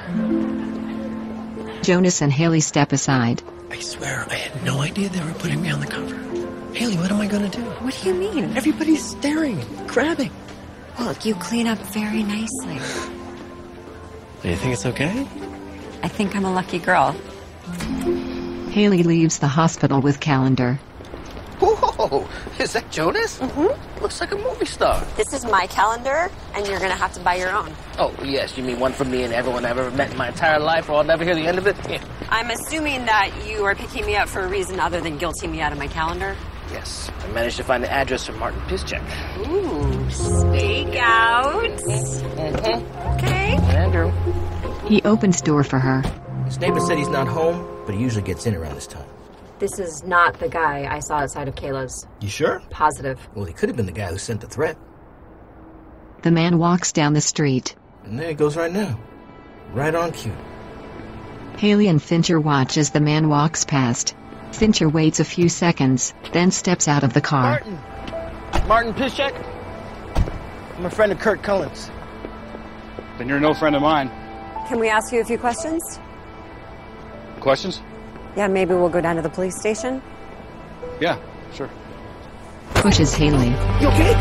Jonas and Haley step aside.
I swear, I had no idea they were putting me on the cover. Haley, what am I going to do?
What do you mean?
Everybody's staring, grabbing.
Look, you clean up very nicely.
Do you think it's okay?
I think I'm a lucky girl.
Haley leaves the hospital with calendar.
Whoa, is that Jonas? Mm-hmm. Looks like a movie star.
This is my calendar, and you're going to have to buy your own.
Oh, yes, you mean one for me and everyone I've ever met in my entire life, or I'll never hear the end of it? Yeah.
I'm assuming that you are picking me up for a reason other than guilting me out of my calendar?
Yes, I managed to find the address for Martin Piszczek.
Ooh, stakeout.
Mm-hmm.
Okay.
Andrew.
He opens door for her.
His neighbor said he's not home, but he usually gets in around this time.
This is not the guy I saw outside of Kayla's.
You sure?
Positive.
Well, he could have been the guy who sent the threat.
The man walks down the street.
And there he goes right now. Right on cue.
Haley and Fincher watch as the man walks past. Fincher waits a few seconds, then steps out of the car.
Martin Piszczek? I'm a friend of Kurt Cullen's.
Then you're no friend of mine.
Can we ask you a few questions?
Questions?
Yeah, maybe we'll go down to the police station.
Yeah, sure.
Pushes Haley.
You okay?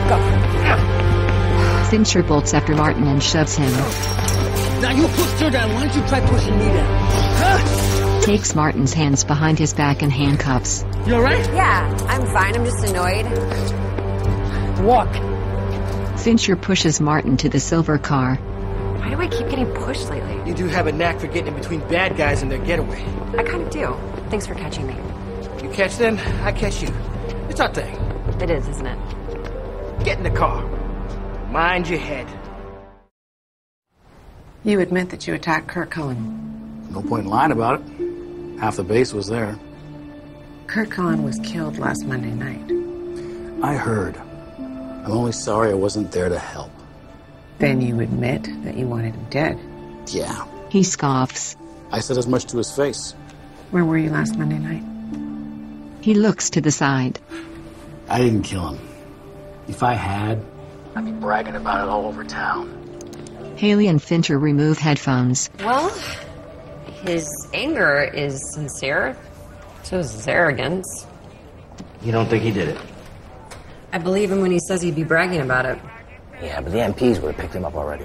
Yeah, go.
Fincher bolts after Martin and shoves him.
Now you push her down. Why don't you try pushing me down? Huh?
Takes Martin's hands behind his back and handcuffs.
You all right?
Yeah, I'm fine. I'm just annoyed.
Walk.
Fincher pushes Martin to the silver car.
Why do I keep getting pushed lately?
You do have a knack for getting in between bad guys and their getaway.
I kind of do. Thanks for catching me.
You catch them, I catch you. It's our thing.
It is, isn't it?
Get in the car. Mind your head.
You admit that you attacked Kurt Cullen.
No point in lying about it. Half the base was there.
Kurt Cullen was killed last Monday night.
I heard. I'm only sorry I wasn't there to help.
Then you admit that you wanted him dead.
Yeah.
He scoffs.
I said as much to his face.
Where were you last Monday night?
He looks to the side.
I didn't kill him. If I had, I'd be bragging about it all over town.
Haley and Fincher remove headphones.
Well, his anger is sincere. So is his arrogance.
You don't think he did it?
I believe him when he says he'd be bragging about it.
Yeah, but the MPs would have picked him up already.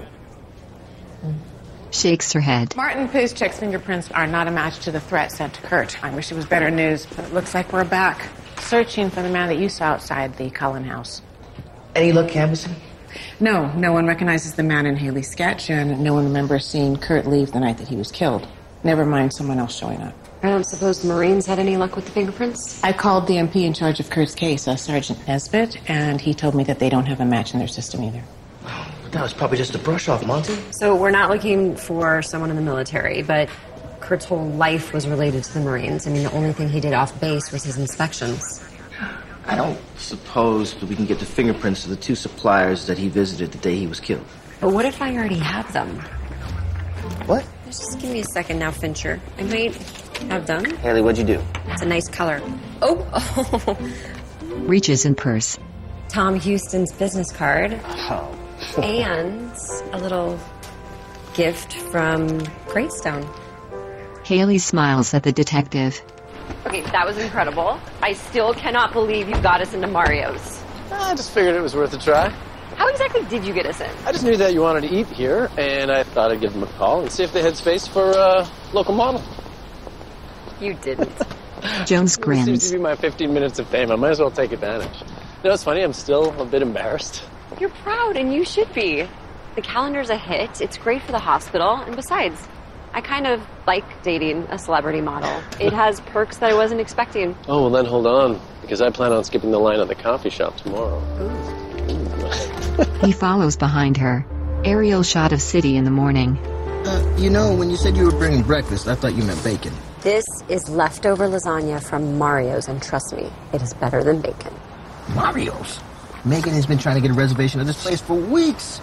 Shakes her head.
Martin Piszczek's fingerprints are not a match to the threat sent to Kurt. I wish it was better news, but it looks like we're back. Searching for the man that you saw outside the Cullen house.
Any luck canvassing?
No, no one recognizes the man in Haley's sketch, and no one remembers seeing Kurt leave the night that he was killed. Never mind someone else showing up.
I don't suppose the Marines had any luck with the fingerprints?
I called the MP in charge of Kurt's case, Sergeant Nesbitt, and he told me that they don't have a match in their system either.
That was probably just a brush off, Monty.
So we're not looking for someone in the military, but Kurt's whole life was related to the Marines. I mean, the only thing he did off base was his inspections.
I don't suppose that we can get the fingerprints of the 2 suppliers that he visited the day he was killed.
But what if I already have them?
What?
Just give me a second now, Fincher. I might have them.
Haley, what'd you do?
It's a nice color. Oh.
Reaches in purse.
Tom Houston's business card.
Oh.
And a little gift from Greystone.
Haley smiles at the detective.
Okay, that was incredible. I still cannot believe you got us into Mario's.
I just figured it was worth a try.
How exactly did you get us in?
I just knew that you wanted to eat here, and I thought I'd give them a call and see if they had space for a local model.
You didn't.
Jones
It
grins.
seems to be my 15 minutes of fame. I might as well take advantage. You know, it's funny, I'm still a bit embarrassed.
You're proud, and you should be. The calendar's a hit. It's great for the hospital. And besides, I kind of like dating a celebrity model. It has perks that I wasn't expecting.
Oh, well then hold on, because I plan on skipping the line at the coffee shop tomorrow.
He follows behind her. Aerial shot of city in the morning.
You know, when you said you were bringing breakfast, I thought you meant bacon.
This is leftover lasagna from Mario's, and trust me, it is better than bacon.
Mario's? Megan has been trying to get a reservation at this place for weeks.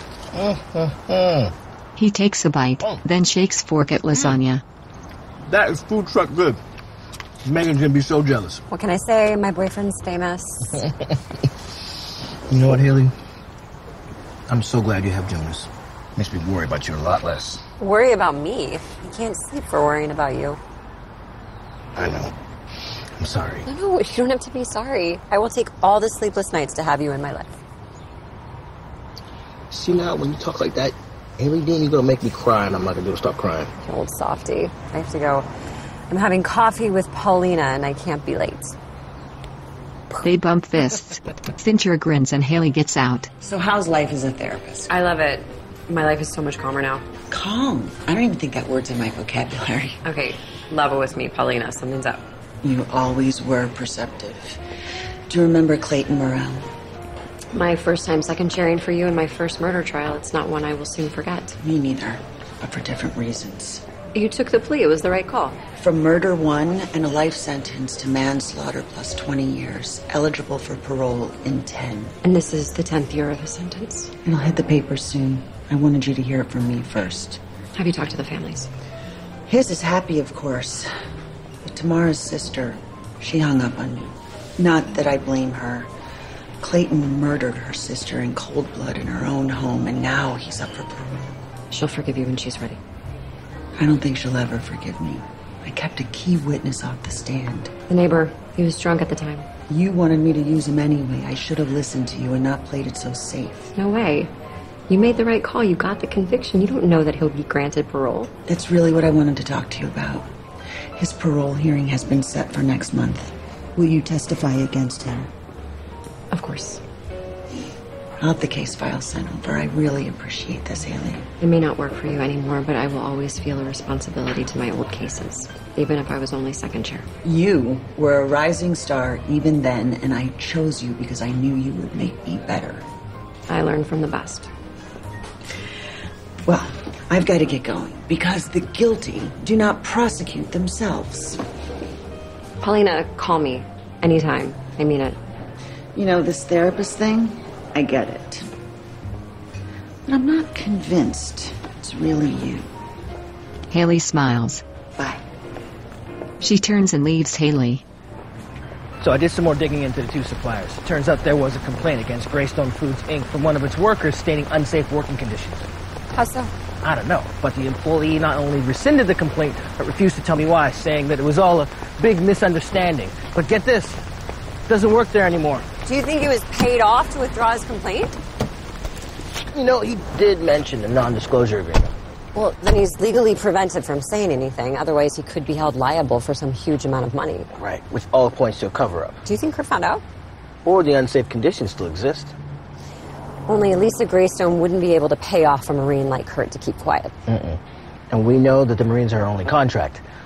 He takes a bite, then shakes fork at lasagna.
That is food truck good. Megan's gonna be so jealous.
What can I say? My boyfriend's famous.
You know what, Haley? I'm so glad you have Jonas. Makes me worry about you a lot less.
Worry about me? I can't sleep for worrying about you.
I know. I'm sorry.
No, you don't have to be sorry. I will take all the sleepless nights to have you in my life.
See now, when you talk like that, Haley Dean, you're gonna make me cry, and I'm not gonna be able to stop crying.
You old softy. I have to go. I'm having coffee with Paulina, and I can't be late.
They bump fists. Fincher grins and Haley gets out.
So how's life as a therapist?
I love it. My life is so much calmer now.
Calm? I don't even think that word's in my vocabulary.
Okay, level with me, Paulina. Something's up.
You always were perceptive. Do you remember Clayton Morrell?
My first time second chairing for you in my first murder trial. It's not one I will soon forget.
Me neither, but for different reasons.
You took the plea. It was the right call.
From murder 1 and a life sentence to manslaughter plus 20 years, eligible for parole in 10.
And this is the 10th year of his sentence.
It'll hit the papers soon. I wanted you to hear it from me first.
Have you talked to the families?
His is happy, of course. But Tamara's sister, she hung up on me. Not that I blame her. Clayton murdered her sister in cold blood in her own home, and now he's up for parole.
She'll forgive you when she's ready.
I don't think she'll ever forgive me. I kept a key witness off the stand.
The neighbor, he was drunk at the time.
You wanted me to use him anyway. I should have listened to you and not played it so safe.
No way. You made the right call. You got the conviction. You don't know that he'll be granted parole.
That's really what I wanted to talk to you about. His parole hearing has been set for next month. Will you testify against him?
Of course.
I'll have the case file sent over. I really appreciate this, Haley.
It may not work for you anymore, but I will always feel a responsibility to my old cases, even if I was only second chair.
You were a rising star even then, and I chose you because I knew you would make me better.
I learned from the best.
Well, I've got to get going, because the guilty do not prosecute themselves.
Paulina, call me. Anytime. I mean it.
You know, this therapist thing, I get it. But I'm not convinced it's really you.
Haley smiles.
Bye.
She turns and leaves Haley.
So I did some more digging into the 2 suppliers. Turns out there was a complaint against Greystone Foods, Inc. from one of its workers stating unsafe working conditions.
How so?
I don't know, but the employee not only rescinded the complaint, but refused to tell me why, saying that it was all a big misunderstanding. But get this, doesn't work there anymore.
Do you think he was paid off to withdraw his complaint?
You know, he did mention the non-disclosure agreement.
Well, then he's legally prevented from saying anything. Otherwise, he could be held liable for some huge amount of money.
Right, which all points to a cover-up.
Do you think Kurt found out?
Or the unsafe conditions still exist.
Only Lisa Greystone wouldn't be able to pay off a Marine like Kurt to keep quiet.
And we know that the Marines are our only contract.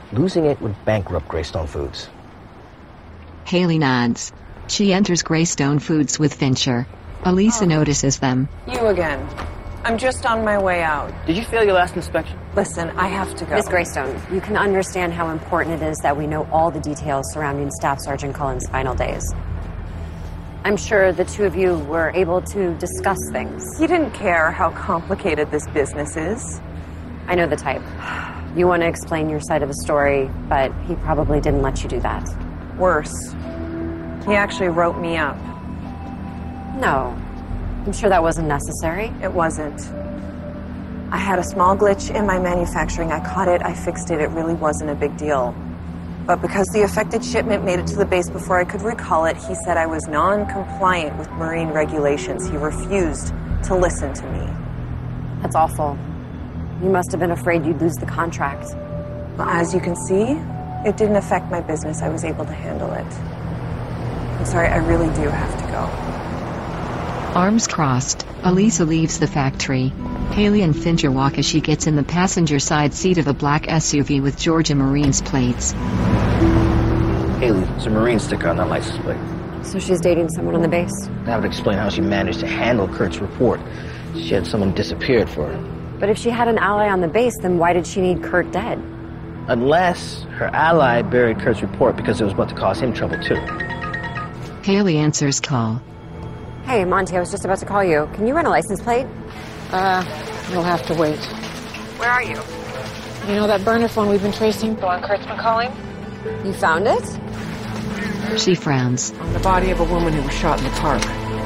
Losing it would bankrupt Greystone Foods.
Haley nods. She enters Greystone Foods with Fincher. Elisa notices them.
You again. I'm just on my way out.
Did you fail your last inspection?
Listen, I have to go.
Miss Greystone, you can understand how important it is that we know all the details surrounding Staff Sergeant Cullen's final days. I'm sure the two of you were able to discuss things.
He didn't care how complicated this business is.
I know the type. You want to explain your side of the story, but he probably didn't let you do that.
Worse. He actually wrote me up.
No. I'm sure that wasn't necessary.
It wasn't. I had a small glitch in my manufacturing. I caught it, I fixed it. It really wasn't a big deal. But because the affected shipment made it to the base before I could recall it, he said I was non-compliant with marine regulations. He refused to listen to me.
That's awful. You must have been afraid you'd lose the contract.
Well, as you can see, it didn't affect my business. I was able to handle it. I'm sorry, I really do have to go.
Arms crossed, Elisa leaves the factory. Haley and Fincher walk as she gets in the passenger side seat of a black SUV with Georgia Marine's plates.
Haley, there's a Marine sticker on that license plate.
So she's dating someone on the base?
That would explain how she managed to handle Kurt's report. She had someone disappeared for her.
But if she had an ally on the base, then why did she need Kurt dead?
Unless her ally buried Kurt's report because it was about to cause him trouble too.
Haley answers call.
Hey, Monty, I was just about to call you. Can you run a license plate?
You'll have to wait.
Where are you?
You know that burner phone we've been tracing? The one Kurt's been calling?
You found it?
She frowns.
On the body of a woman who was shot in the park.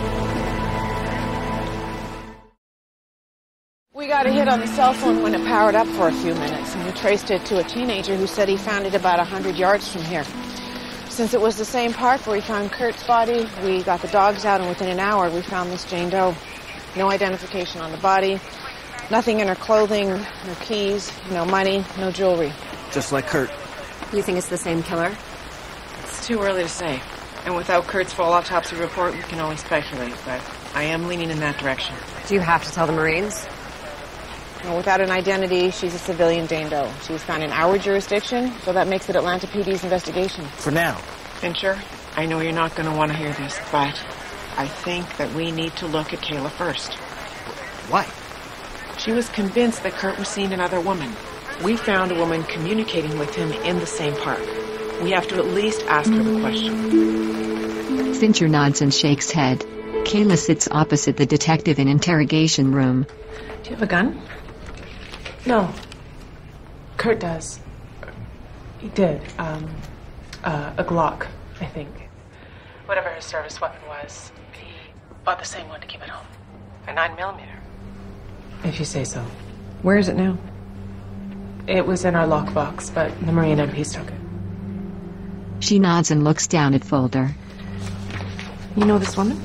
We got a hit on the cell phone when it powered up for a few minutes, and we traced it to a teenager who said he found it about 100 yards from here. Since it was the same park where we found Kurt's body, we got the dogs out, and within an hour we found Miss Jane Doe. No identification on the body, nothing in her clothing, no keys, no money, no jewelry.
Just like Kurt.
You think it's the same killer?
It's too early to say. And without Kurt's full autopsy report, we can only speculate, but I am leaning in that direction.
Do you have to tell the Marines?
Well, without an identity, she's a civilian Jane Doe. She was found in our jurisdiction, so that makes it Atlanta PD's investigation.
For now.
Fincher, I know you're not going to want to hear this, but I think that we need to look at Kayla first.
Why?
She was convinced that Kurt was seeing another woman. We found a woman communicating with him in the same park. We have to at least ask her the question.
Fincher nods and shakes head. Kayla sits opposite the detective in interrogation room.
Do you have a gun? No. Kurt does. He did. A Glock, I think. Whatever his service weapon was. He bought the same one to keep at home. A 9mm. If you say so.
Where is it now?
It was in our lockbox, but the Marine MPs took it.
She nods and looks down at folder.
You know this woman?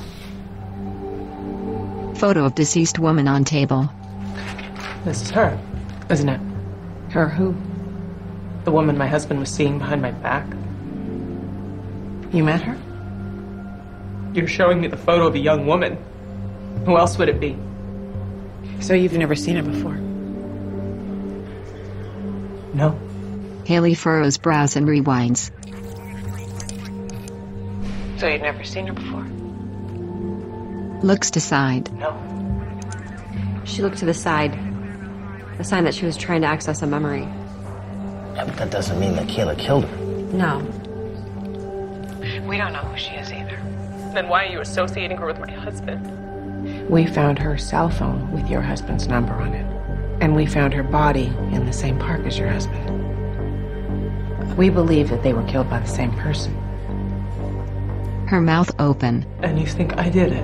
Photo of deceased woman on table.
This is her, isn't it?
Her who?
The woman my husband was seeing behind my back.
You met her?
You're showing me the photo of a young woman. Who else would it be?
So you've never seen her before?
No.
Haley furrows brows and rewinds.
So you've never seen her before?
Looks to side.
No.
She looked to the side. A sign that she was trying to access a memory.
Yeah, but that doesn't mean that Kayla killed her.
No.
We don't know who she is either. Then why are you associating her with my husband?
We found her cell phone with your husband's number on it. And we found her body in the same park as your husband. We believe that they were killed by the same person.
Her mouth open.
And you think I did it?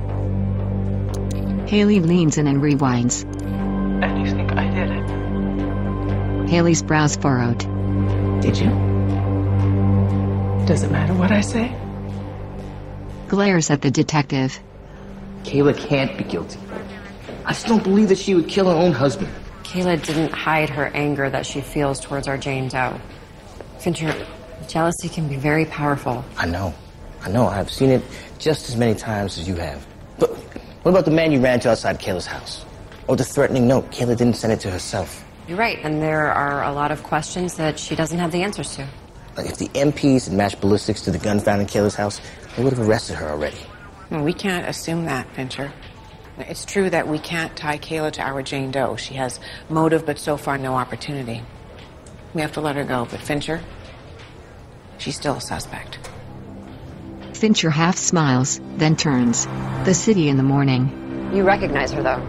Haley leans in and rewinds.
And you think I did it?
Haley's brows furrowed.
Did you?
Does it matter what I say?
Glares at the detective.
Kayla can't be guilty. I just don't believe that she would kill her own husband.
Kayla didn't hide her anger that she feels towards our Jane Doe. Fincher, jealousy can be very powerful.
I know. I've seen it just as many times as you have. But what about the man you ran to outside Kayla's house? Or the threatening note? Kayla didn't send it to herself.
You're right, and there are a lot of questions that she doesn't have the answers to.
Like if the MPs had matched ballistics to the gun found in Kayla's house, they would have arrested her already.
We can't assume that, Fincher. It's true that we can't tie Kayla to our Jane Doe. She has motive, but so far no opportunity. We have to let her go, but Fincher, she's still a suspect.
Fincher half smiles, then turns. The city in the morning.
You recognize her, though?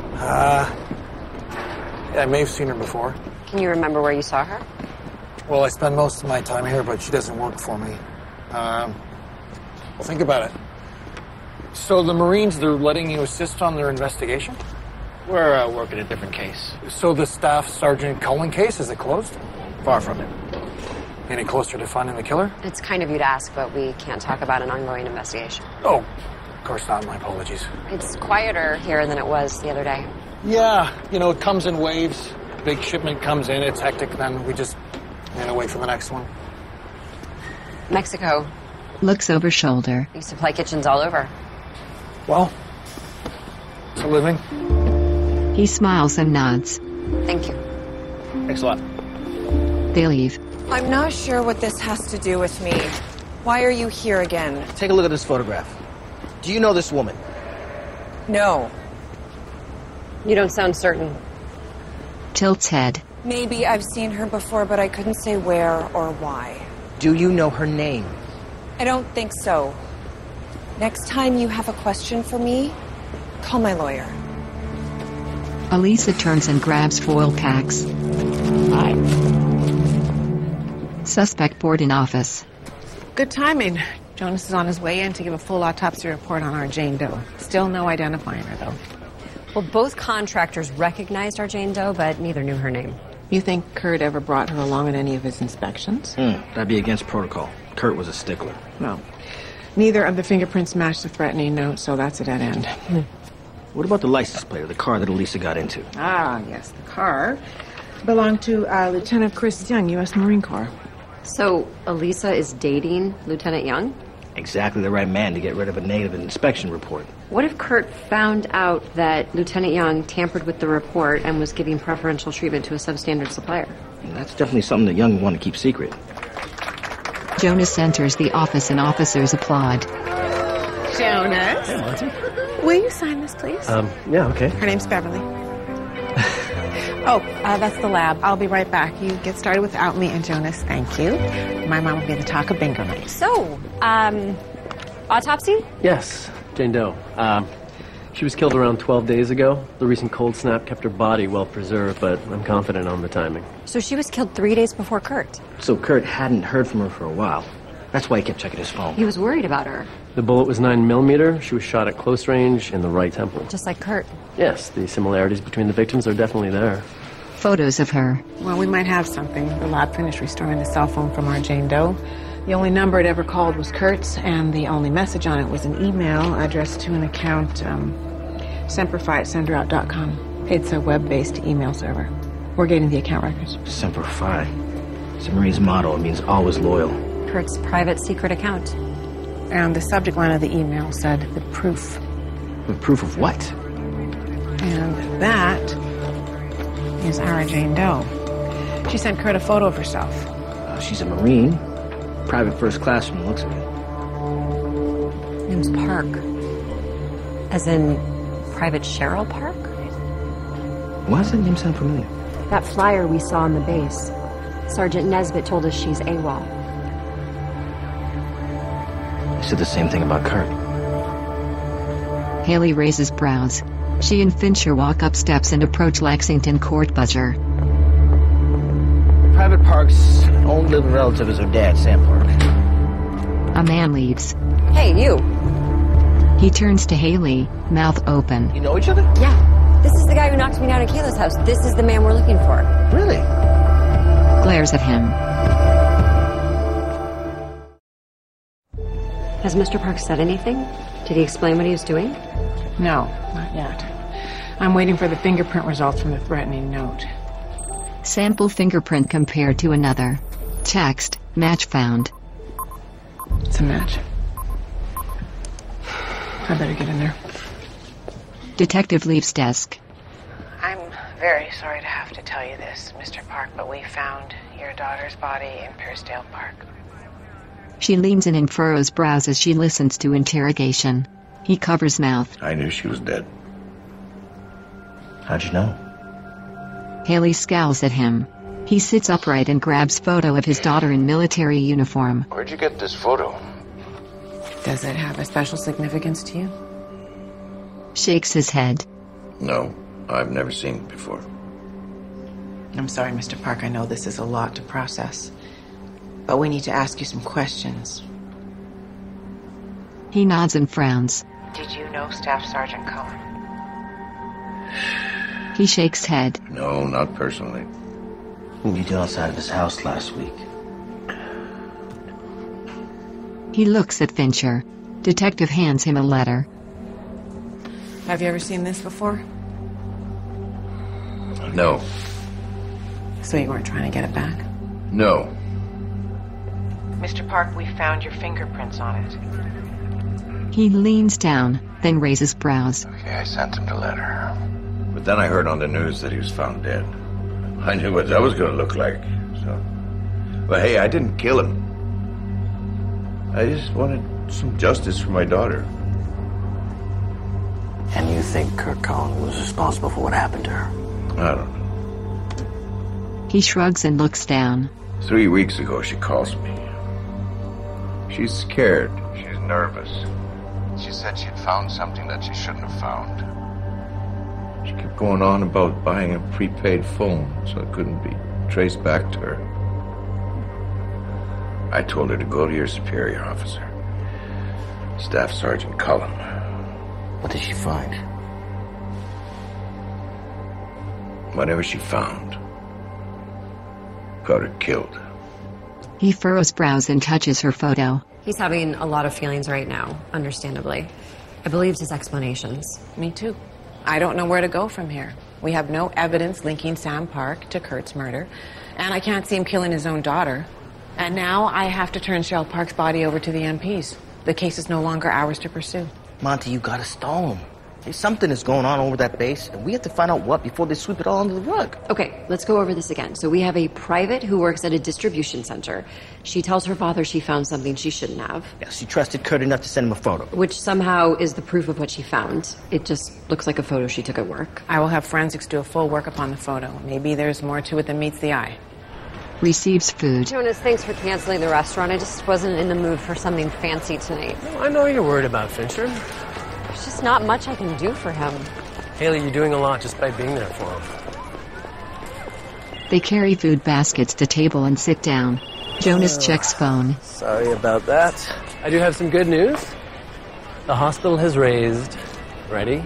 Yeah, I may have seen her before.
Can you remember where you saw her?
Well, I spend most of my time here, but she doesn't work for me. Well, think about it. So the Marines, they're letting you assist on their investigation?
We're working a different case.
So the Staff Sergeant Cullen case, is it closed?
Far from it.
Any closer to finding the killer?
It's kind of you to ask, but we can't talk about an ongoing investigation.
Oh, of course not. My apologies.
It's quieter here than it was the other day.
Yeah, it comes in waves. Big shipment comes in, it's hectic, then we just wait for the next one.
Mexico.
Looks over shoulder.
You supply kitchens all over.
Well, it's a living.
He smiles and nods.
Thank you.
Thanks a lot.
They leave.
I'm not sure what this has to do with me. Why are you here again?
Take a look at this photograph. Do you know this woman?
No.
You don't sound certain.
Tilts head.
Maybe I've seen her before, but I couldn't say where or why.
Do you know her name?
I don't think so. Next time you have a question for me, call my lawyer.
Elisa turns and grabs foil packs.
Hi.
Suspect board in office.
Good timing. Jonas is on his way in to give a full autopsy report on our Jane Doe. Still no identifying her, though.
Well, both contractors recognized our Jane Doe, but neither knew her name.
You think Kurt ever brought her along in any of his inspections?
That'd be against protocol. Kurt was a stickler.
No. Neither of the fingerprints matched the threatening note, so that's a dead end.
What about the license plate of the car that Elisa got into?
Ah, yes, the car belonged to Lieutenant Chris Young, U.S. Marine Corps.
So, Elisa is dating Lieutenant Young?
Exactly the right man to get rid of a negative inspection report.
What if Kurt found out that Lieutenant Young tampered with the report and was giving preferential treatment to a substandard supplier?
That's definitely something that Young would want to keep secret.
Jonas enters the office and officers applaud.
Jonas?
Hey, Monty.
Will you sign this, please?
Yeah, okay.
Her name's Beverly. That's the lab. I'll be right back. You get started without me and Jonas. Thank you. My mom will be the talk of bingo night.
So, autopsy?
Yes, Jane Doe. She was killed around 12 days ago. The recent cold snap kept her body well preserved, but I'm confident on the timing.
So she was killed 3 days before Kurt.
So Kurt hadn't heard from her for a while. That's why he kept checking his phone.
He was worried about her.
The bullet was 9mm. She was shot at close range in the right temple.
Just like Kurt.
Yes, the similarities between the victims are definitely there.
Photos of her.
Well, we might have something. The lab finished restoring the cell phone from our Jane Doe. The only number it ever called was Kurt's, and the only message on it was an email addressed to an account, semperfi@senderout.com. It's a web-based email server. We're getting the account records.
Semper Fi. It's a Marine's motto. It means always loyal.
Kurt's private secret account.
And the subject line of the email said, the proof.
The proof of what?
And that is our Jane Doe. She sent Kurt a photo of herself.
She's a Marine. Private first class from the looks of it.
Name's Park. As in Private Cheryl Park?
Why does that name sound familiar?
That flyer we saw on the base. Sergeant Nesbitt told us she's AWOL.
He said the same thing about Kurt.
Haley raises brows. She and Fincher walk up steps and approach Lexington Court buzzer.
Private Park's only living relative is her dad, Sam Park.
A man leaves.
Hey, you.
He turns to Haley, mouth open.
You know each other?
Yeah. This is the guy who knocked me down at Kayla's house. This is the man we're looking for.
Really?
Glares at him.
Has Mr. Park said anything? Did he explain what he was doing?
No, not yet. I'm waiting for the fingerprint results from the threatening note.
Sample fingerprint compared to another. Text, match found.
It's a match. I better get in there.
Detective leaves desk.
I'm very sorry to have to tell you this, Mr. Park, but we found your daughter's body in Piercedale Park.
She leans in and furrows brows as she listens to interrogation. He covers mouth.
I knew she was dead. How'd you know?
Haley scowls at him. He sits upright and grabs photo of his daughter in military uniform.
Where'd you get this photo?
Does it have a special significance to you?
Shakes his head.
No, I've never seen it before.
I'm sorry, Mr. Park. I know this is a lot to process. But we need to ask you some questions.
He nods and frowns.
Did you know Staff Sergeant Cullen?
He shakes head.
No, not personally.
What did you do outside of his house last week?
He looks at Fincher. Detective hands him a letter.
Have you ever seen this before?
No.
So you weren't trying to get it back?
No.
Mr. Park, we found your fingerprints on it.
He leans down, then raises brows.
Okay, I sent him the letter. But then I heard on the news that he was found dead. I knew what that was going to look like, so... But hey, I didn't kill him. I just wanted some justice for my daughter.
And you think Kurt Cullen was responsible for what happened to her?
I don't know.
He shrugs and looks down.
3 weeks ago, she calls me. She's scared. She's nervous. She said she'd found something that she shouldn't have found. She kept going on about buying a prepaid phone so it couldn't be traced back to her. I told her to go to your superior officer, Staff Sergeant Cullen.
What did she find?
Whatever she found got her killed.
He furrows brows and touches her photo.
He's having a lot of feelings right now, understandably. I believed his explanations.
Me too. I don't know where to go from here. We have no evidence linking Sam Park to Kurt's murder, and I can't see him killing his own daughter. And now I have to turn Cheryl Park's body over to the MPs. The case is no longer ours to pursue.
Monty, you gotta stall him. Something is going on over that base, and we have to find out what before they sweep it all under the rug.
Okay, let's go over this again. So we have a private who works at a distribution center. She tells her father she found something she shouldn't have.
Yeah, she trusted Kurt enough to send him a photo.
Which somehow is the proof of what she found. It just looks like a photo she took at work.
I will have forensics do a full workup on the photo. Maybe there's more to it than meets the eye.
Receives food.
Jonas, thanks for canceling the restaurant. I just wasn't in the mood for something fancy tonight.
I know you're worried about Fincher.
There's just not much I can do for him.
Haley, you're doing a lot just by being there for him.
They carry food baskets to table and sit down. Jonas checks phone.
Sorry about that. I do have some good news. The hospital has raised, ready,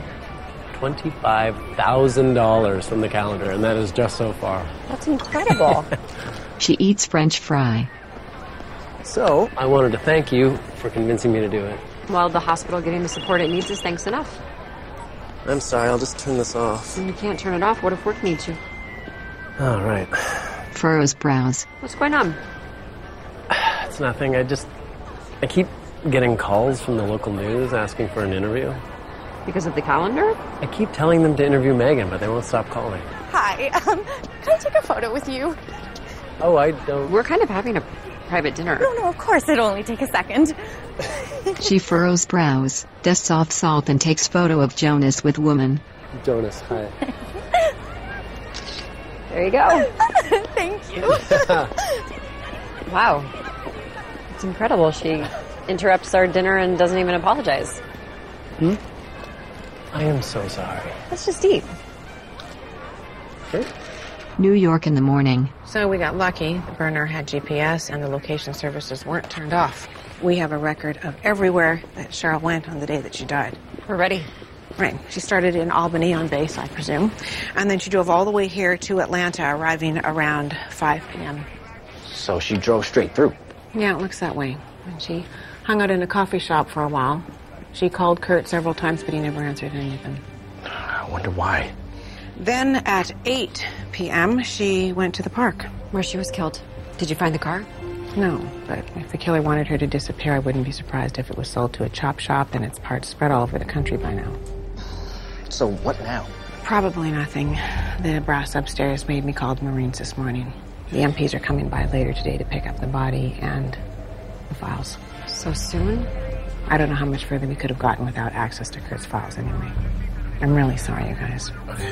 $25,000 from the calendar, and that is just so far.
That's incredible.
She eats French fry.
So, I wanted to thank you for convincing me to do it.
Well, the hospital getting the support it needs is thanks enough.
I'm sorry, I'll just turn this off.
You can't turn it off. What if work needs you?
All right.
Furrows brows.
What's going on?
It's nothing. I keep getting calls from the local news asking for an interview.
Because of the calendar?
I keep telling them to interview Megan, but they won't stop calling.
Hi, can I take a photo with you?
Oh, I don't...
We're kind of having a private dinner.
No, of course, it'll only take a second.
She furrows brows, dusts off salt and takes photo of Jonas with woman.
Jonas, hi.
There you go.
Thank you.
Wow. It's incredible. She interrupts our dinner and doesn't even apologize.
I am so sorry.
Let's just eat.
Sure.
New York in the morning.
So we got lucky. The burner had GPS and the location services weren't turned off. We have a record of everywhere that Cheryl went on the day that she died.
We're ready.
Right. She started in Albany on base, I presume. And then she drove all the way here to Atlanta, arriving around 5 p.m.
So she drove straight through?
Yeah, it looks that way. And she hung out in a coffee shop for a while. She called Kurt several times, but he never answered any of them.
I wonder why.
Then at 8 p.m., she went to the park.
Where she was killed. Did you find the car?
No, but if the killer wanted her to disappear, I wouldn't be surprised if it was sold to a chop shop and its parts spread all over the country by now.
So what now?
Probably nothing. The brass upstairs made me call the Marines this morning. The MPs are coming by later today to pick up the body and the files.
So soon?
I don't know how much further we could have gotten without access to Kurt's files anyway. I'm really sorry, you guys.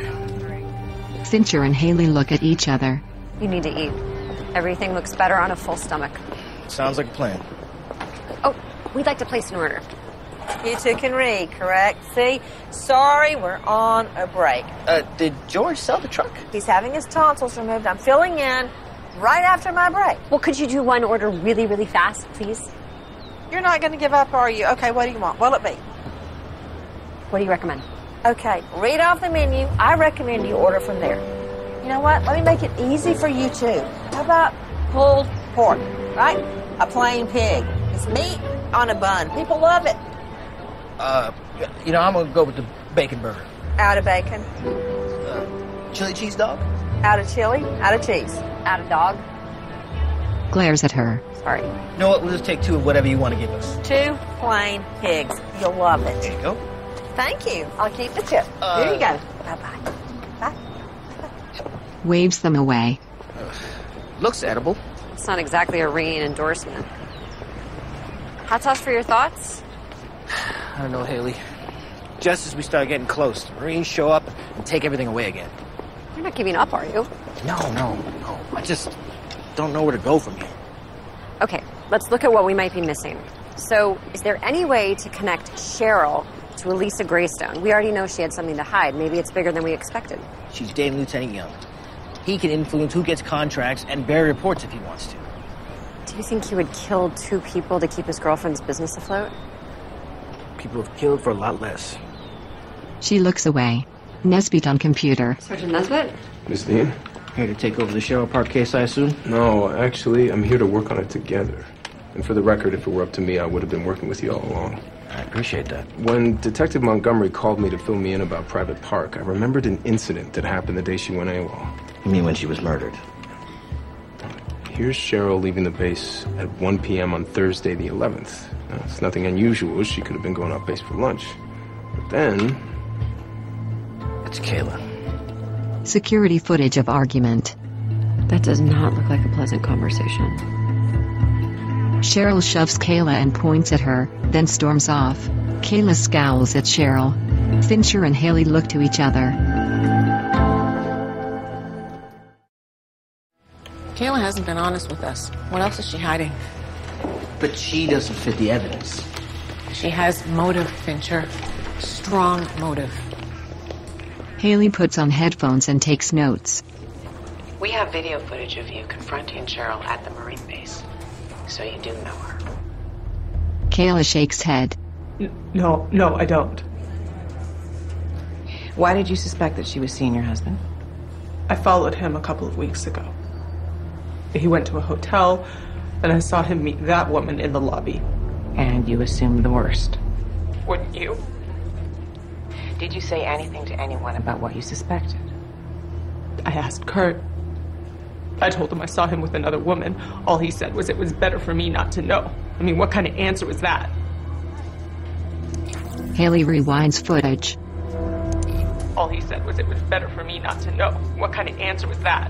Fincher and Haley look at each other.
You need to eat. Everything looks better on a full stomach.
Sounds like a plan.
Oh, we'd like to place an order.
You two can read, correct? See? Sorry, we're on a break.
Did George sell the truck?
He's having his tonsils removed. I'm filling in right after my break.
Well, could you do one order really, really fast, please?
You're not going to give up, are you? Okay, what do you want? What'll it be?
What do you recommend?
Okay, read off the menu. I recommend you order from there. You know what? Let me make it easy for you too. How about pulled pork, right? A plain pig. It's meat on a bun. People love it.
I'm gonna go with the bacon burger.
Out of bacon.
Chili cheese dog?
Out of chili. Out of cheese.
Out of dog.
Glares at her.
Sorry.
You know what? We'll just take 2 of whatever you want to give us.
2 plain pigs. You'll love it.
There you go.
Thank you. I'll keep the tip. Here you go. Bye-bye. Bye.
Waves them away.
Looks edible.
It's not exactly a ringing endorsement. Hot sauce for your thoughts?
I don't know, Haley. Just as we start getting close, the Marines show up and take everything away again.
You're not giving up, are you?
No. I just don't know where to go from here.
Okay, let's look at what we might be missing. So, is there any way to connect Cheryl to Elisa Greystone? We already know she had something to hide. Maybe it's bigger than we expected.
She's dating Lieutenant Young. He can influence who gets contracts and bury reports if he wants to.
Do you think he would kill 2 people to keep his girlfriend's business afloat?
People have killed for a lot less.
She looks away. Nesbitt on computer.
Sergeant Nesbitt?
Miss Dean?
Here to take over the Cheryl Park case, I assume?
No, actually, I'm here to work on it together. And for the record, if it were up to me, I would have been working with you all along.
I appreciate that.
When Detective Montgomery called me to fill me in about Private Park, I remembered an incident that happened the day she went AWOL.
You mean when she was murdered?
Here's Cheryl leaving the base at 1 p.m. on Thursday the 11th. Now, it's nothing unusual. She could have been going off base for lunch. But then...
It's Kayla.
Security footage of argument.
That does not look like a pleasant conversation.
Cheryl shoves Kayla and points at her, then storms off. Kayla scowls at Cheryl. Fincher and Haley look to each other.
Kayla hasn't been honest with us. What else is she hiding?
But she doesn't fit the evidence.
She has motive, Fincher. Strong motive.
Haley puts on headphones and takes notes.
We have video footage of you confronting Cheryl at the Marine base. So you do know her.
Kayla shakes head.
No, I don't.
Why did you suspect that she was seeing your husband?
I followed him a couple of weeks ago. He went to a hotel, and I saw him meet that woman in the lobby.
And you assumed the worst.
Wouldn't you?
Did you say anything to anyone about what you suspected?
I asked Kurt. I told him I saw him with another woman. All he said was it was better for me not to know. I mean, what kind of answer was that?
Haley rewinds footage.
All he said was it was better for me not to know. What kind of answer was that?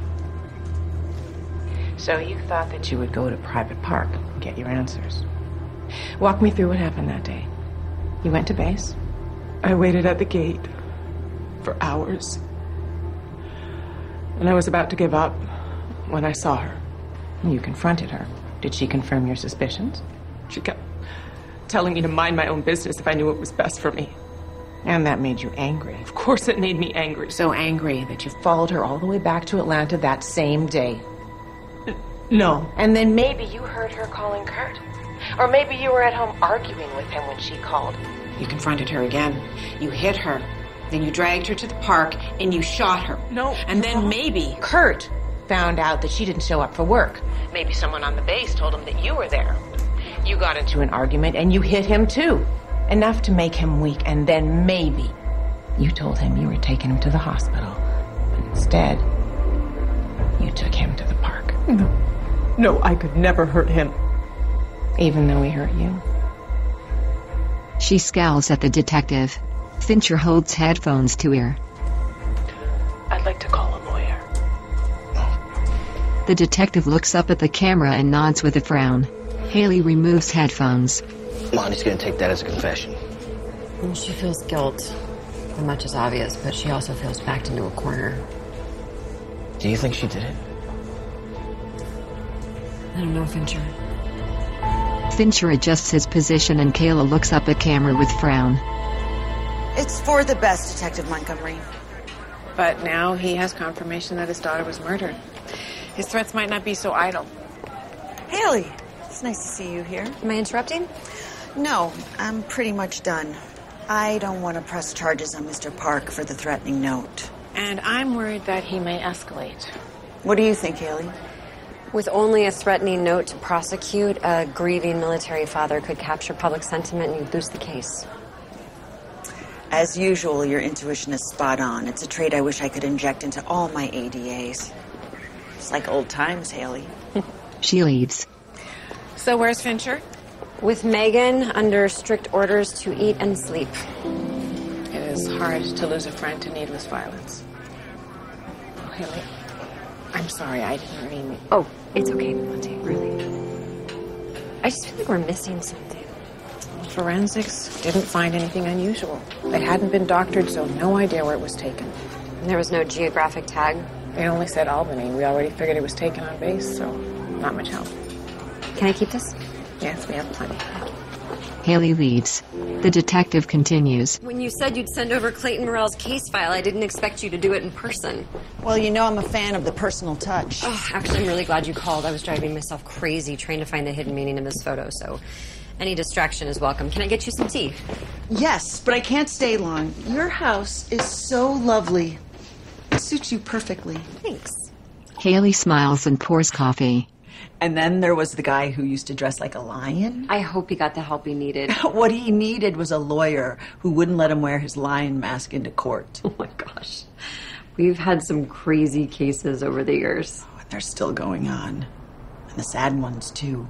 So you thought that you would go to Private Park and get your answers. Walk me through what happened that day. You went to base?
I waited at the gate for hours. And I was about to give up when I saw her.
You confronted her. Did she confirm your suspicions?
She kept telling me to mind my own business if I knew it was best for me.
And that made you angry.
Of course it made me angry.
So angry that you followed her all the way back to Atlanta that same day.
No.
And then maybe you heard her calling Kurt. Or maybe you were at home arguing with him when she called. You confronted her again. You hit her. Then you dragged her to the park and you shot her.
No.
And then maybe Kurt found out that she didn't show up for work. Maybe someone on the base told him that you were there. You got into an argument and you hit him too. Enough to make him weak. And then maybe you told him you were taking him to the hospital. But instead, you took him to the park.
No, I could never hurt him.
Even though he hurt you?
She scowls at the detective. Fincher holds headphones to ear. The detective looks up at the camera and nods with a frown. Haley removes headphones.
Monty's gonna take that as a confession.
Well, she feels guilt. The much is obvious, but she also feels backed into a corner.
Do you think she did it?
I don't know, Fincher.
Fincher adjusts his position and Kayla looks up at camera with frown.
It's for the best, Detective Montgomery.
But now he has confirmation that his daughter was murdered. His threats might not be so idle.
Haley, it's nice to see you here.
Am I interrupting?
No, I'm pretty much done. I don't want to press charges on Mr. Park for the threatening note.
And I'm worried that he may escalate.
What do you think, Haley?
With only a threatening note to prosecute, a grieving military father could capture public sentiment and you'd lose the case.
As usual, your intuition is spot on. It's a trait I wish I could inject into all my ADAs. It's like old times, Haley.
She leaves.
So where's Fincher?
With Megan, under strict orders to eat and sleep.
It is hard to lose a friend to needless violence. Oh, Haley, I'm sorry, I didn't mean...
Oh, it's okay, Monty, really. I just feel like we're missing something.
Forensics didn't find anything unusual. It hadn't been doctored, so no idea where it was taken.
And there was no geographic tag?
They only said Albany. We already figured it was taken on base, so not much help.
Can I keep this?
Yes, we have plenty.
Haley leaves. The detective continues.
When you said you'd send over Clayton Morell's case file, I didn't expect you to do it in person.
Well, you know I'm a fan of the personal touch.
Oh, actually, I'm really glad you called. I was driving myself crazy trying to find the hidden meaning of this photo, so any distraction is welcome. Can I get you some tea?
Yes, but I can't stay long. Your house is so lovely. It suits you perfectly.
Thanks.
Haley smiles and pours coffee.
And then there was the guy who used to dress like a lion.
I hope he got the help he needed.
What he needed was a lawyer who wouldn't let him wear his lion mask into court.
Oh my gosh. We've had some crazy cases over the years.
Oh, and they're still going on. And the sad ones, too.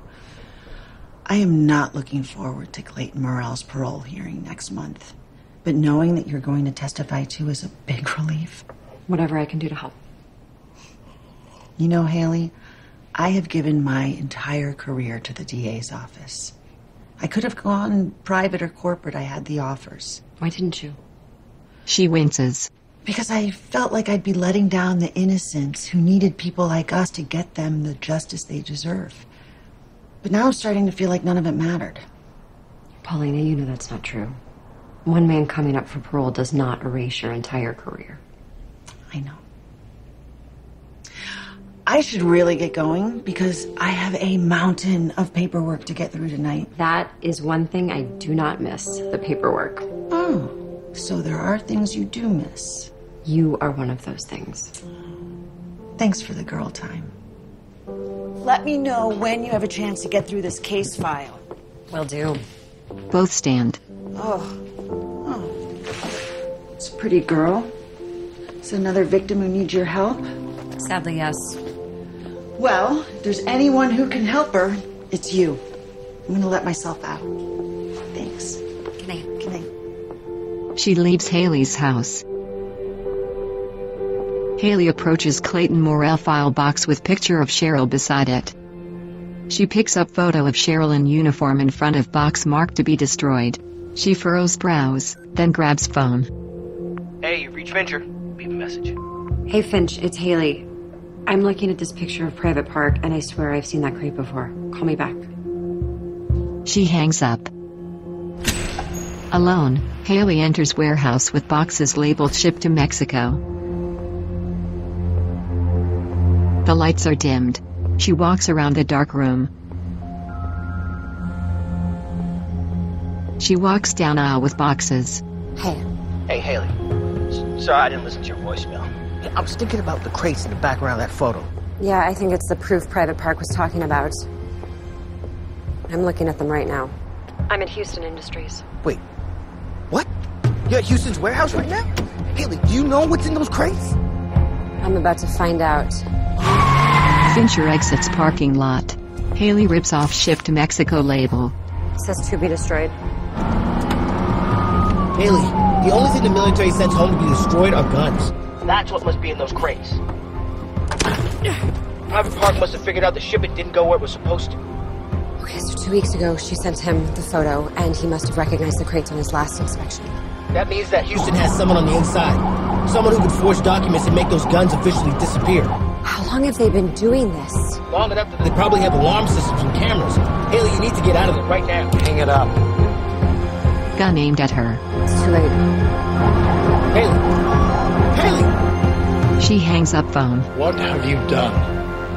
I am not looking forward to Clayton Morell's parole hearing next month. But knowing that you're going to testify too is a big relief.
Whatever I can do to help.
You know, Haley, I have given my entire career to the DA's office. I could have gone private or corporate. I had the offers.
Why didn't you?
She winces.
Because I felt like I'd be letting down the innocents who needed people like us to get them the justice they deserve. But now I'm starting to feel like none of it mattered.
Paulina, you know that's not true. One man coming up for parole does not erase your entire career.
I know. I should really get going because I have a mountain of paperwork to get through tonight.
That is one thing I do not miss, the paperwork.
Oh, so there are things you do miss.
You are one of those things.
Thanks for the girl time. Let me know when you have a chance to get through this case file.
Will do.
Both stand.
Oh. It's a pretty girl. Is it another victim who needs your help?
Sadly, yes.
Well, if there's anyone who can help her, it's you. I'm gonna let myself out. Thanks.
Good night.
Good night.
She leaves Haley's house. Haley approaches Clayton Morell file box with picture of Cheryl beside it. She picks up photo of Cheryl in uniform in front of box marked to be destroyed. She furrows brows, then grabs phone.
Hey, you've reached Fincher. Leave a message.
Hey, Finch, it's Haley. I'm looking at this picture of Private Park, and I swear I've seen that creep before. Call me back.
She hangs up. Alone, Haley enters warehouse with boxes labeled shipped to Mexico. The lights are dimmed. She walks around the dark room. She walks down aisle with boxes.
Hey, Haley. Sorry I didn't listen to your voicemail. Hey, I was thinking about the crates in the background of that photo.
Yeah, I think it's the proof Private Park was talking about. I'm looking at them right now. I'm at Houston Industries.
Wait, what? You're at Houston's warehouse right now? Haley, do you know what's in those crates?
I'm about to find out.
Fincher exits parking lot. Haley rips off shipped to Mexico label.
It says to be destroyed.
Haley, the only thing the military sends home to be destroyed are guns. That's what must be in those crates. Private Park must have figured out the shipment didn't go where it was supposed to.
Okay, so 2 weeks ago, she sent him the photo, and he must have recognized the crates on his last inspection.
That means that Houston has someone on the inside. Someone who could forge documents and make those guns officially disappear.
How long have they been doing this?
Long enough that they probably have alarm systems and cameras. Haley, you need to get out of there right now.
Hang it up.
Gun aimed at her.
It's too late.
Haley!
She hangs up phone.
What have you done?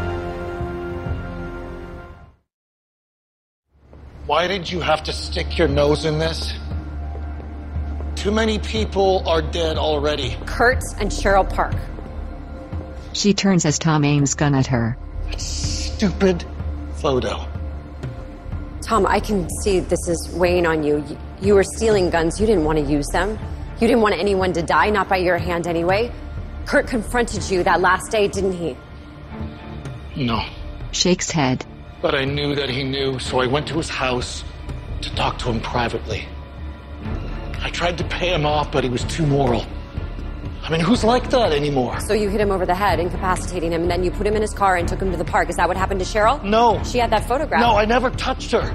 Why did you have to stick your nose in this? Too many people are dead already.
Kurt and Cheryl Park.
She turns as Tom aims gun at her.
Stupid photo.
Tom, I can see this is weighing on you. You were stealing guns. You didn't want to use them. You didn't want anyone to die, not by your hand anyway. Kurt confronted you that last day, didn't he?
No.
Shakes head.
But I knew that he knew, so I went to his house to talk to him privately. I tried to pay him off, but he was too moral. I mean, who's like that anymore?
So you hit him over the head, incapacitating him, and then you put him in his car and took him to the park. Is that what happened to Cheryl?
No.
She had that photograph.
No, I never touched her.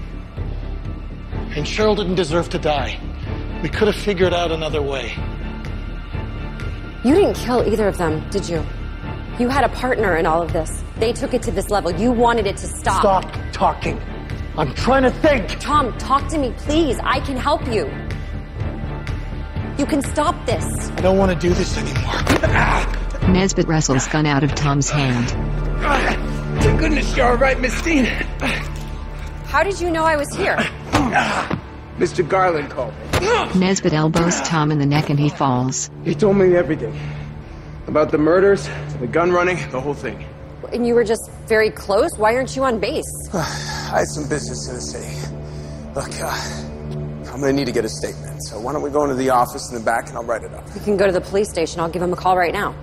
And Cheryl didn't deserve to die. We could have figured out another way.
You didn't kill either of them, did you? You had a partner in all of this. They took it to this level. You wanted it to stop.
Stop talking. I'm trying to think.
Tom, talk to me, please. I can help you. You can stop this.
I don't want to do this anymore.
Nesbitt wrestles gun out of Tom's hand.
Thank goodness you're all right, Miss Dean.
How did you know I was here?
Mr. Garland called me.
Nesbitt elbows Tom in the neck and he falls.
He told me everything. About the murders, the gun running, the whole thing.
And you were just very close? Why aren't you on base?
I had some business in the city. Look, I'm gonna need to get a statement. So why don't we go into the office in the back and I'll write it up.
You can go to the police station. I'll give him a call right now.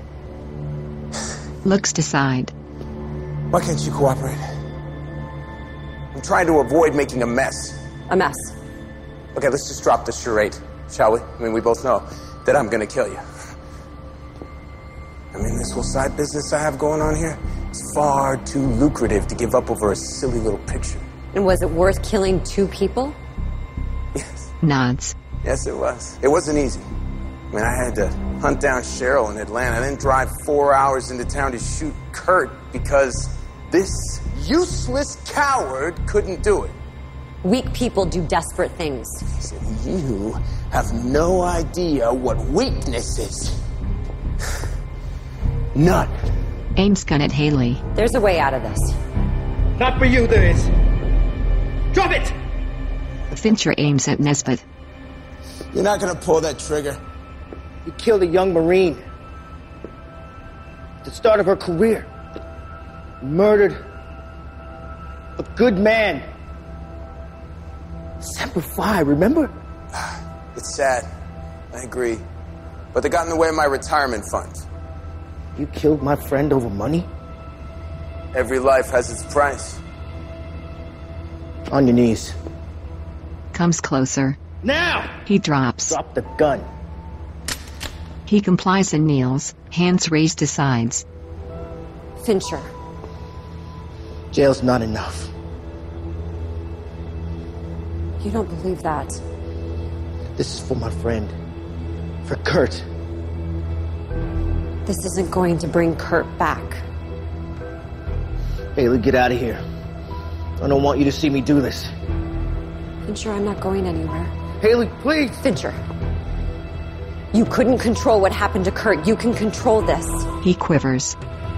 Looks to side.
Why can't you cooperate? I'm trying to avoid making a mess.
A mess?
Okay, let's just drop this charade, shall we? I mean, we both know that I'm gonna kill you. I mean, this whole side business I have going on here is far too lucrative to give up over a silly little picture.
And was it worth killing 2 people?
Yes.
Nods.
Yes, it was. It wasn't easy. I mean, I had to hunt down Cheryl in Atlanta, then drive 4 hours into town to shoot Kurt because this useless coward couldn't do it.
Weak people do desperate things.
You have no idea what weakness is. None.
Aims gun at Haley.
There's a way out of this.
Not for you, there is. Drop it!
Fincher aims at Nesbitt.
You're not gonna pull that trigger.
You killed a young Marine. At the start of her career. Murdered a good man. Semper Fi, remember?
It's sad. I agree. But they got in the way of my retirement fund.
You killed my friend over money?
Every life has its price.
On your knees.
Comes closer.
Now!
He drops.
Drop the gun.
He complies and kneels, hands raised to sides.
Fincher.
Jail's not enough.
You don't believe that.
This is for my friend. For Kurt.
This isn't going to bring Kurt back.
Haley, get out of here. I don't want you to see me do this.
Fincher, I'm not going anywhere.
Haley, please!
Fincher. You couldn't control what happened to Kurt. You can control this.
He quivers.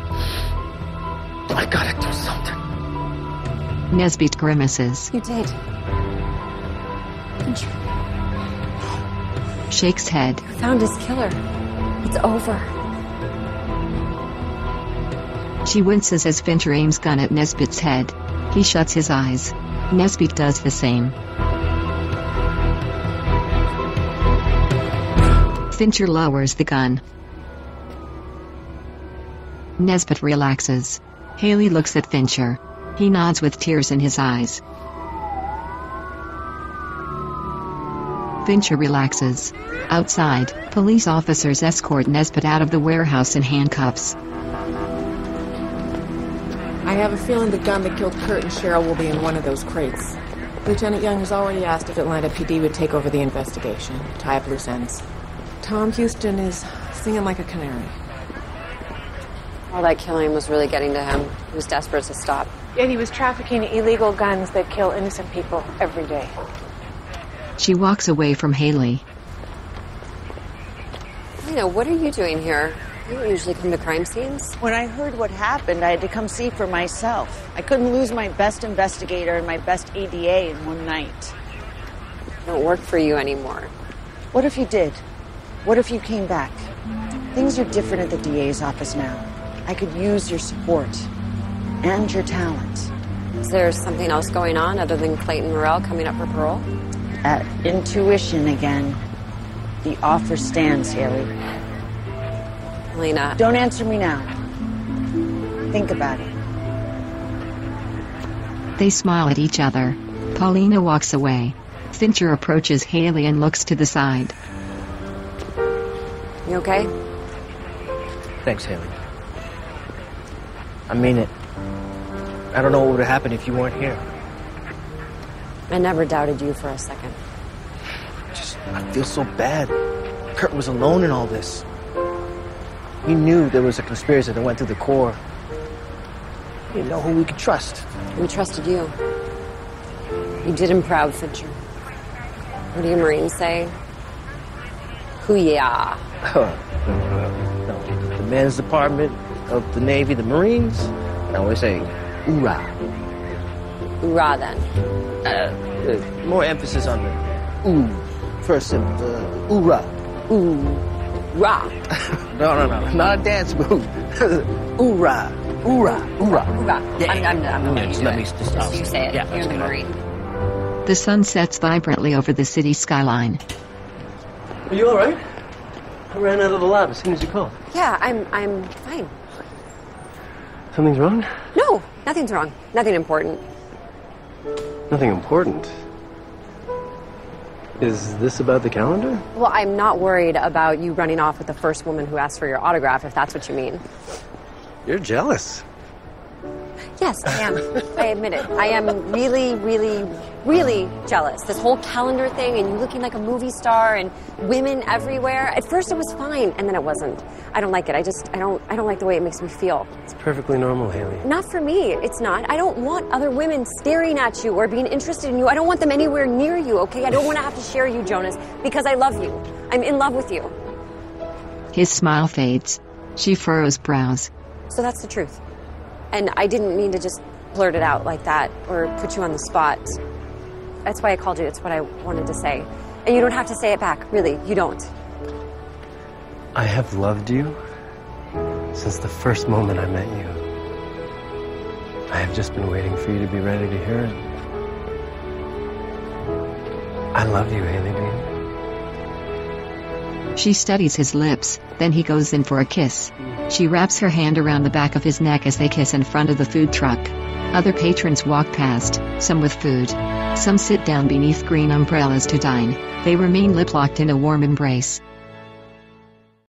I gotta do something.
Nesbitt grimaces.
You did. Fincher.
Shakes head.
You found his killer. It's over.
She winces as Fincher aims gun at Nesbitt's head. He shuts his eyes. Nesbitt does the same. Fincher lowers the gun. Nesbitt relaxes. Haley looks at Fincher. He nods with tears in his eyes. Fincher relaxes. Outside, police officers escort Nesbitt out of the warehouse in handcuffs.
I have a feeling the gun that killed Kurt and Cheryl will be in one of those crates. Lieutenant Young has already asked if Atlanta PD would take over the investigation, tie up loose ends. Tom Houston is singing like a canary.
All that killing was really getting to him. He was desperate to stop.
Yet he was trafficking illegal guns that kill innocent people every day.
She walks away from Haley.
Lena, what are you doing here? You don't usually come to crime scenes.
When I heard what happened, I had to come see for myself. I couldn't lose my best investigator and my best ADA in one night.
I don't work for you anymore.
What if you did? What if you came back? Things are different at the DA's office now. I could use your support and your talent.
Is there something else going on other than Clayton Morrell coming up for parole?
At intuition again. The offer stands, Haley.
Lena.
Don't answer me now. Think about it.
They smile at each other. Paulina walks away. Fincher approaches Haley and looks to the side.
You okay?
Thanks, Haley. I mean it. I don't know what would have happened if you weren't here.
I never doubted you for a second.
I feel so bad. Kurt was alone in all this. He knew there was a conspiracy that went through the Corps. He didn't know who we could trust.
We trusted you. You did him proud, Fincher. What do you Marines say? Hoo-yah.
No, the men's department of the Navy, the Marines, I always say, oorah.
Oorah, then.
More emphasis on the ooh. First, the oorah.
Ooh. Rah.
No, not a dance move. Oorah. Oorah. Oorah.
Oorah.
Yeah.
I'm
Let me just
you say it.
Yeah,
You're the Marine.
The sun sets vibrantly over the city skyline.
Are you all right? I ran out of the lab as soon as you called.
Yeah, I'm fine.
Something's wrong?
No, nothing's wrong. Nothing important.
Nothing important. Is this about the calendar?
Well, I'm not worried about you running off with the first woman who asked for your autograph, if that's what you mean.
You're jealous.
Yes, I am. I admit it. I am really, really, really jealous. This whole calendar thing and you looking like a movie star and women everywhere. At first it was fine, and then it wasn't. I don't like it. I don't like the way it makes me feel.
It's perfectly normal, Haley.
Not for me. It's not. I don't want other women staring at you or being interested in you. I don't want them anywhere near you, okay? I don't want to have to share you, Jonas, because I love you. I'm in love with you.
His smile fades. She furrows brows.
So that's the truth. And I didn't mean to just blurt it out like that or put you on the spot. That's why I called you. It's what I wanted to say. And you don't have to say it back. Really, you don't.
I have loved you since the first moment I met you. I have just been waiting for you to be ready to hear it. I love you, Haley Bean.
She studies his lips, then he goes in for a kiss. She wraps her hand around the back of his neck as they kiss in front of the food truck. Other patrons walk past, some with food. Some sit down beneath green umbrellas to dine. They remain lip-locked in a warm embrace.